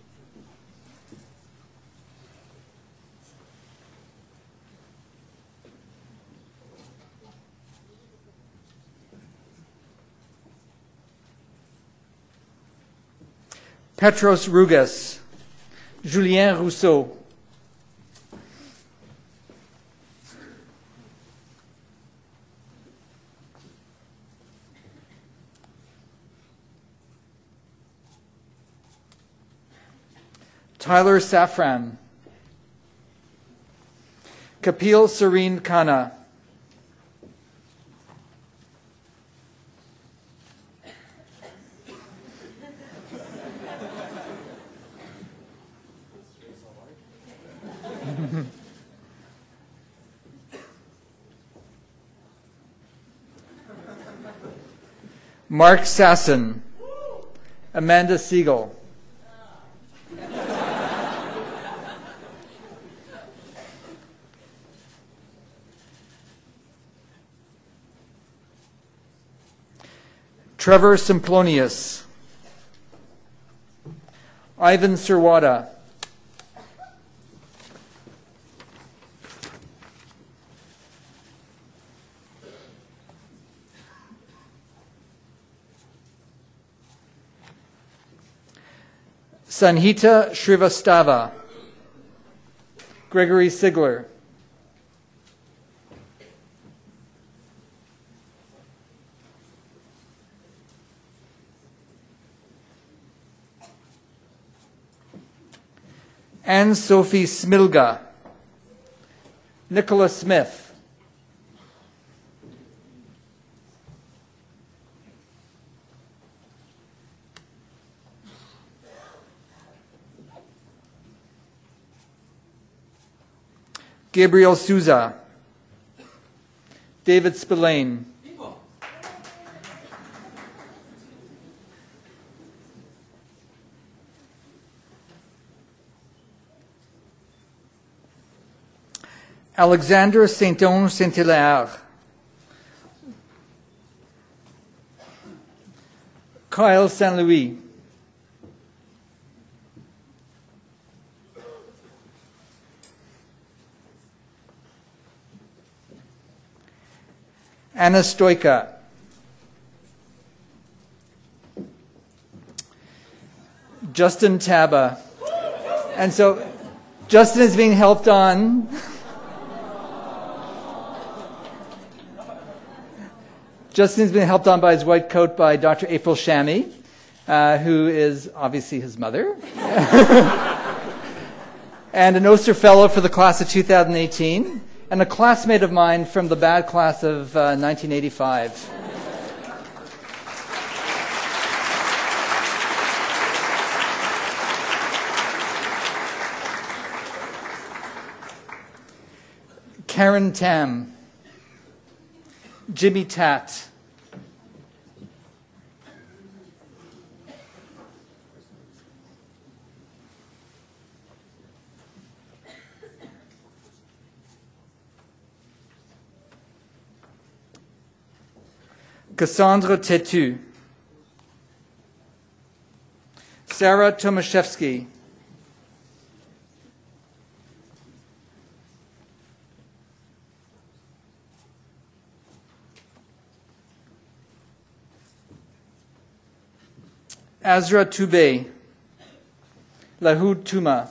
Petros Rugas. Julien Rousseau. Tyler Safran. Kapil Serene Khanna. Mark Sasson. Amanda Siegel. Trevor Simplonius, Ivan Sirwada, Sanhita Shrivastava, Gregory Sigler, Anne-Sophie Smilga, Nicholas Smith, Gabriel Souza, David Spillane, Alexandre Saint-Onge Saint-Hilaire, Kyle Saint-Louis, Anna Stoika, Justin Taba. And so Justin is being helped on. Justin's been helped on by his white coat by Dr. April Shammy, who is obviously his mother. And an Oster Fellow for the class of 2018, and a classmate of mine from the bad class of 1985. Karen Tam, Jimmy Tat, Cassandra Tetu, Sarah Tomaszewski, Azra Toubé, Lahoud Touma,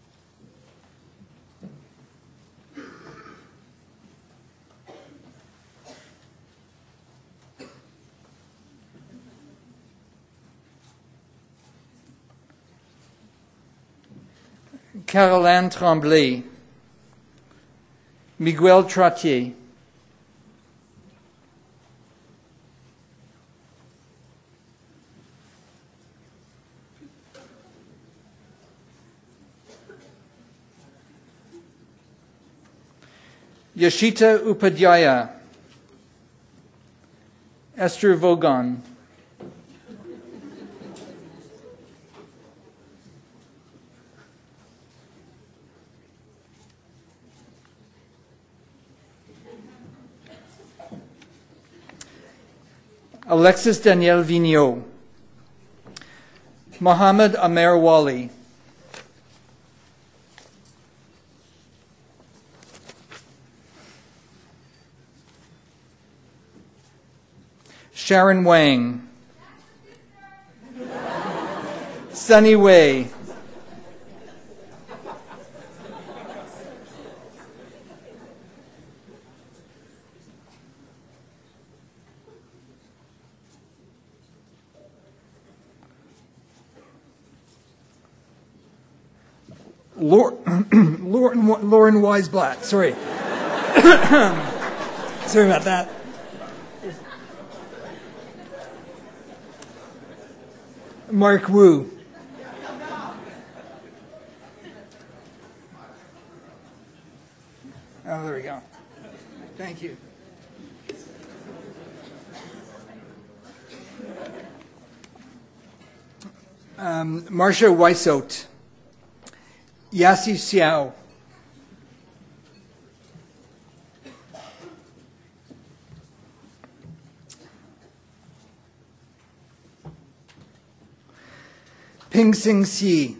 Caroline Tremblay, Miguel Trottier, Yashita Upadhyaya, Esther Vogan, Alexis Danielle Vigneault, Mohammed Amer Wali, Sharon Wang, Sunny Wei, Lauren Weisblatt, sorry. Sorry about that. Mark Wu. Oh, there we go. Thank you. Marcia Weisot. Yassi Xiao. Ping Sing Si,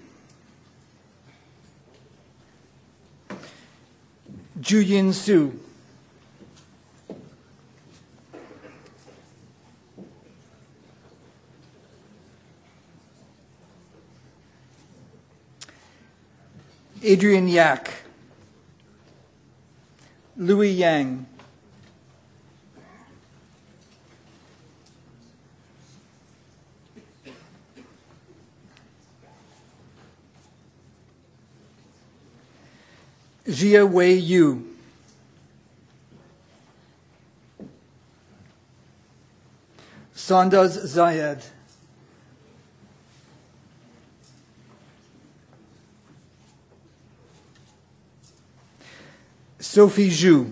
Ju Yin Su, Adrian Yak, Louis Yang, Jia Wei Yu, Sandaz Zayed, Sophie Zhu,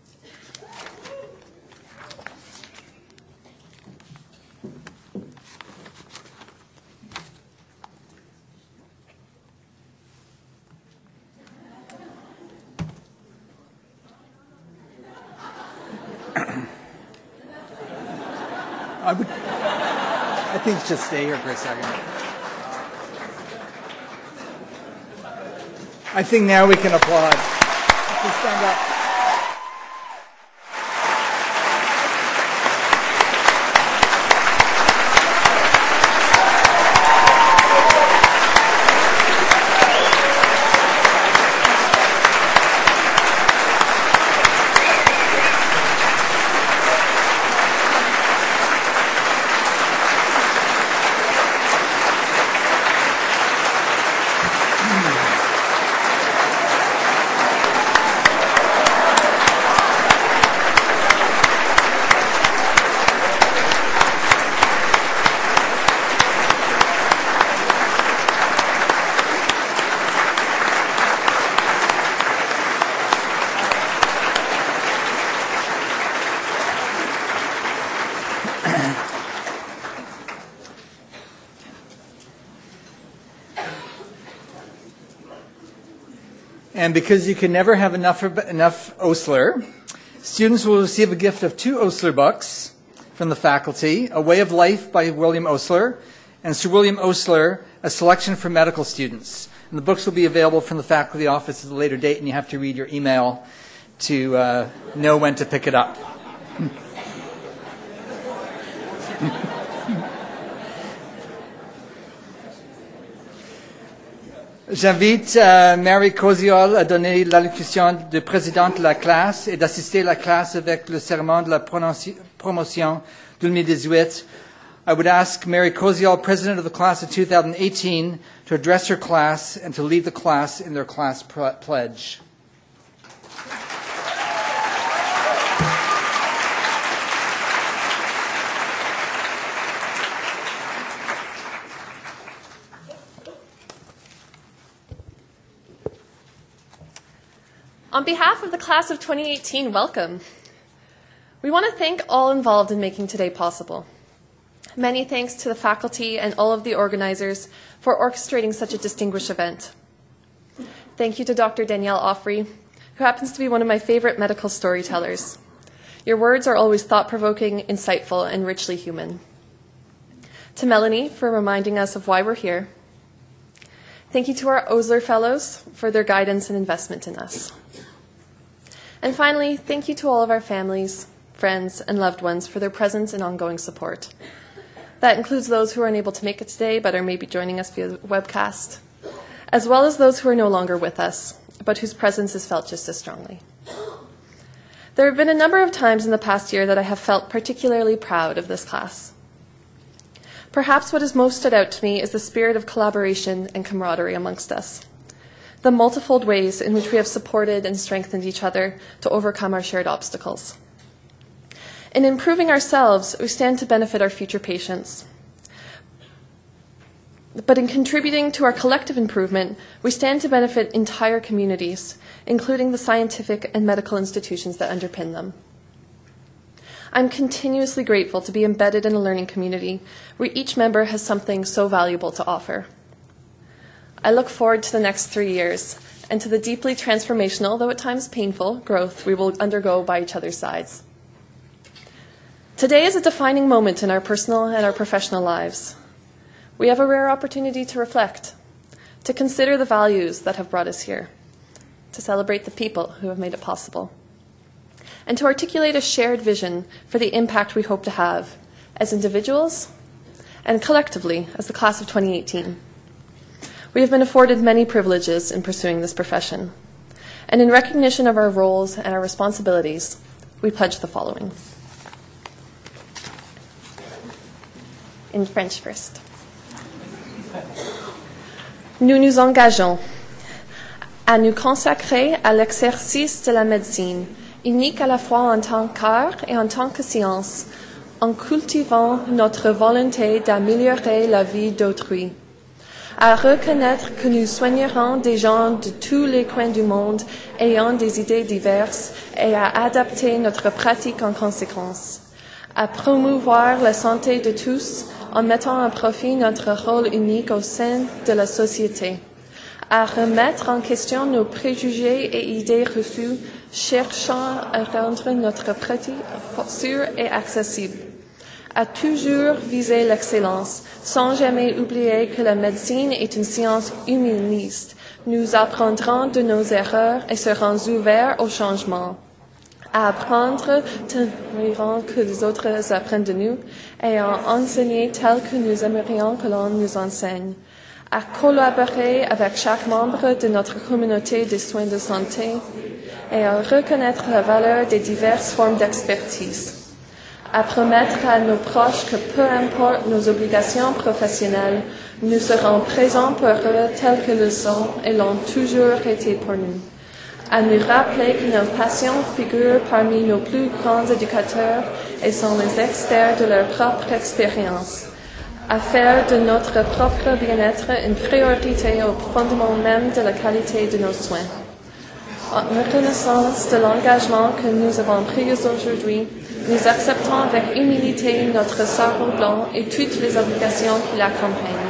I think just stay here for a second. I think now we can applaud. Please stand up. And because you can never have enough Osler, students will receive a gift of 2 Osler books from the faculty, A Way of Life by William Osler, and Sir William Osler, A Selection for Medical Students. And the books will be available from the faculty office at a later date, and you have to read your email to know when to pick it up. J'invite Mary Koziol à donner l'allocution de présidente de la classe et d'assister à la classe avec le serment de la promotion 2018. I would ask Mary Koziol, president of the class of 2018, to address her class and to lead the class in their class pledge. On behalf of the class of 2018, welcome. We want to thank all involved in making today possible. Many thanks to the faculty and all of the organizers for orchestrating such a distinguished event. Thank you to Dr. Danielle Offrey, who happens to be one of my favorite medical storytellers. Your words are always thought-provoking, insightful, and richly human. To Melanie for reminding us of why we're here. Thank you to our Osler Fellows for their guidance and investment in us. And finally, thank you to all of our families, friends, and loved ones for their presence and ongoing support. That includes those who are unable to make it today but are maybe joining us via webcast, as well as those who are no longer with us, but whose presence is felt just as strongly. There have been a number of times in the past year that I have felt particularly proud of this class. Perhaps what has most stood out to me is the spirit of collaboration and camaraderie amongst us. The multifold ways in which we have supported and strengthened each other to overcome our shared obstacles. In improving ourselves, we stand to benefit our future patients. But in contributing to our collective improvement, we stand to benefit entire communities, including the scientific and medical institutions that underpin them. I'm continuously grateful to be embedded in a learning community where each member has something so valuable to offer. I look forward to the next 3 years and to the deeply transformational, though at times painful, growth we will undergo by each other's sides. Today is a defining moment in our personal and our professional lives. We have a rare opportunity to reflect, to consider the values that have brought us here, to celebrate the people who have made it possible, and to articulate a shared vision for the impact we hope to have as individuals and collectively as the class of 2018. We have been afforded many privileges in pursuing this profession, and in recognition of our roles and our responsibilities, we pledge the following. In French first. Nous nous engageons à nous consacrer à l'exercice de la médecine, unique à la fois en tant qu'art et en tant que science, en cultivant notre volonté d'améliorer la vie d'autrui, à reconnaître que nous soignerons des gens de tous les coins du monde ayant des idées diverses et à adapter notre pratique en conséquence, à promouvoir la santé de tous en mettant à profit notre rôle unique au sein de la société, à remettre en question nos préjugés et idées reçues, cherchant à rendre notre pratique sûre et accessible, à toujours viser l'excellence, sans jamais oublier que la médecine est une science humaniste. Nous apprendrons de nos erreurs et serons ouverts au changement. À apprendre, tentons que les autres apprennent de nous et à enseigner tel que nous aimerions que l'on nous enseigne. À collaborer avec chaque membre de notre communauté des soins de santé et à reconnaître la valeur des diverses formes d'expertise. À promettre à nos proches que peu importe nos obligations professionnelles, nous serons présents pour eux tels que le sont et l'ont toujours été pour nous. À nous rappeler que nos patients figurent parmi nos plus grands éducateurs et sont les experts de leur propre expérience. À faire de notre propre bien-être une priorité au fondement même de la qualité de nos soins. En reconnaissance de l'engagement que nous avons pris aujourd'hui, nous acceptons avec humilité notre sarrau blanc et toutes les obligations qui l'accompagnent.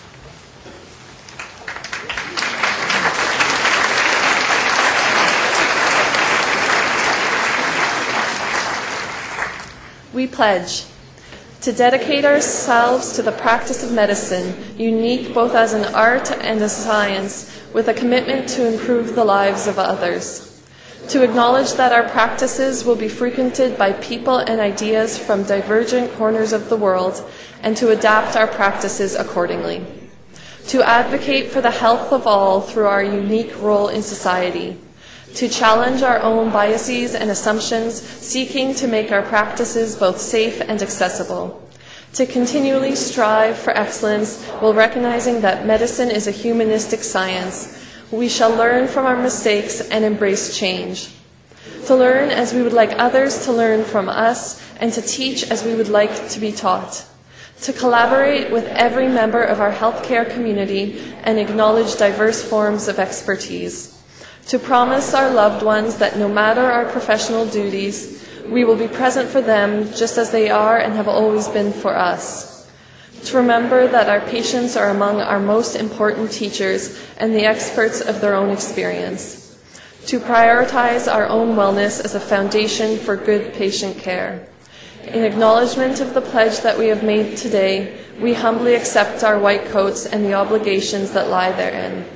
We pledge to dedicate ourselves to the practice of medicine, unique both as an art and a science, with a commitment to improve the lives of others. To acknowledge that our practices will be frequented by people and ideas from divergent corners of the world, and to adapt our practices accordingly. To advocate for the health of all through our unique role in society. To challenge our own biases and assumptions, seeking to make our practices both safe and accessible. To continually strive for excellence while recognizing that medicine is a humanistic science. We shall learn from our mistakes and embrace change. To learn as we would like others to learn from us, and to teach as we would like to be taught. To collaborate with every member of our healthcare community and acknowledge diverse forms of expertise. To promise our loved ones that no matter our professional duties, we will be present for them just as they are and have always been for us. To remember that our patients are among our most important teachers and the experts of their own experience. To prioritize our own wellness as a foundation for good patient care. In acknowledgement of the pledge that we have made today, we humbly accept our white coats and the obligations that lie therein.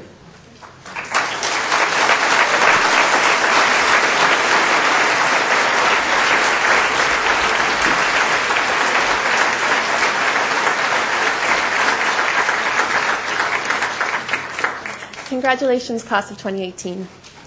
Congratulations, class of 2018.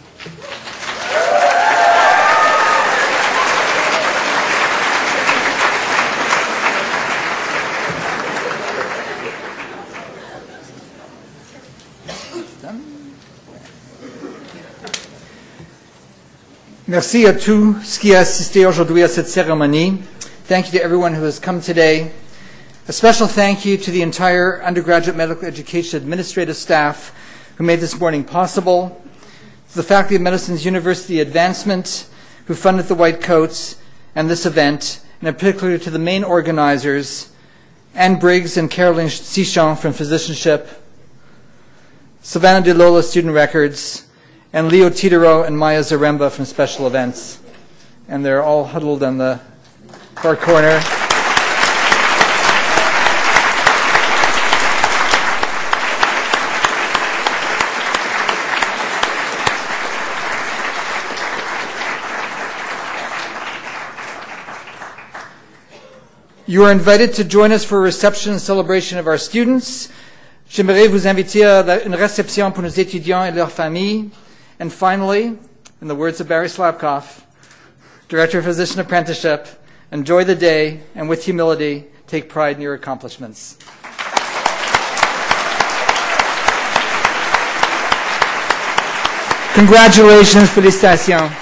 Merci à tous qui ont assisté aujourd'hui à cette cérémonie. Thank you to everyone who has come today. A special thank you to the entire undergraduate medical education administrative staff who made this morning possible, to the Faculty of Medicine's University Advancement, who funded the White Coats and this event, and in particular to the main organizers, Anne Briggs and Caroline Cichon from Physicianship, Savannah DeLola, Student Records, and Leo Titero and Maya Zaremba from Special Events. And they're all huddled on the far corner. You are invited to join us for a reception and celebration of our students. J'aimerais vous inviter à une réception pour nos étudiants et leurs familles. And finally, in the words of Barry Slapkoff, Director of Physician Apprenticeship, enjoy the day and with humility, take pride in your accomplishments. Congratulations, félicitations.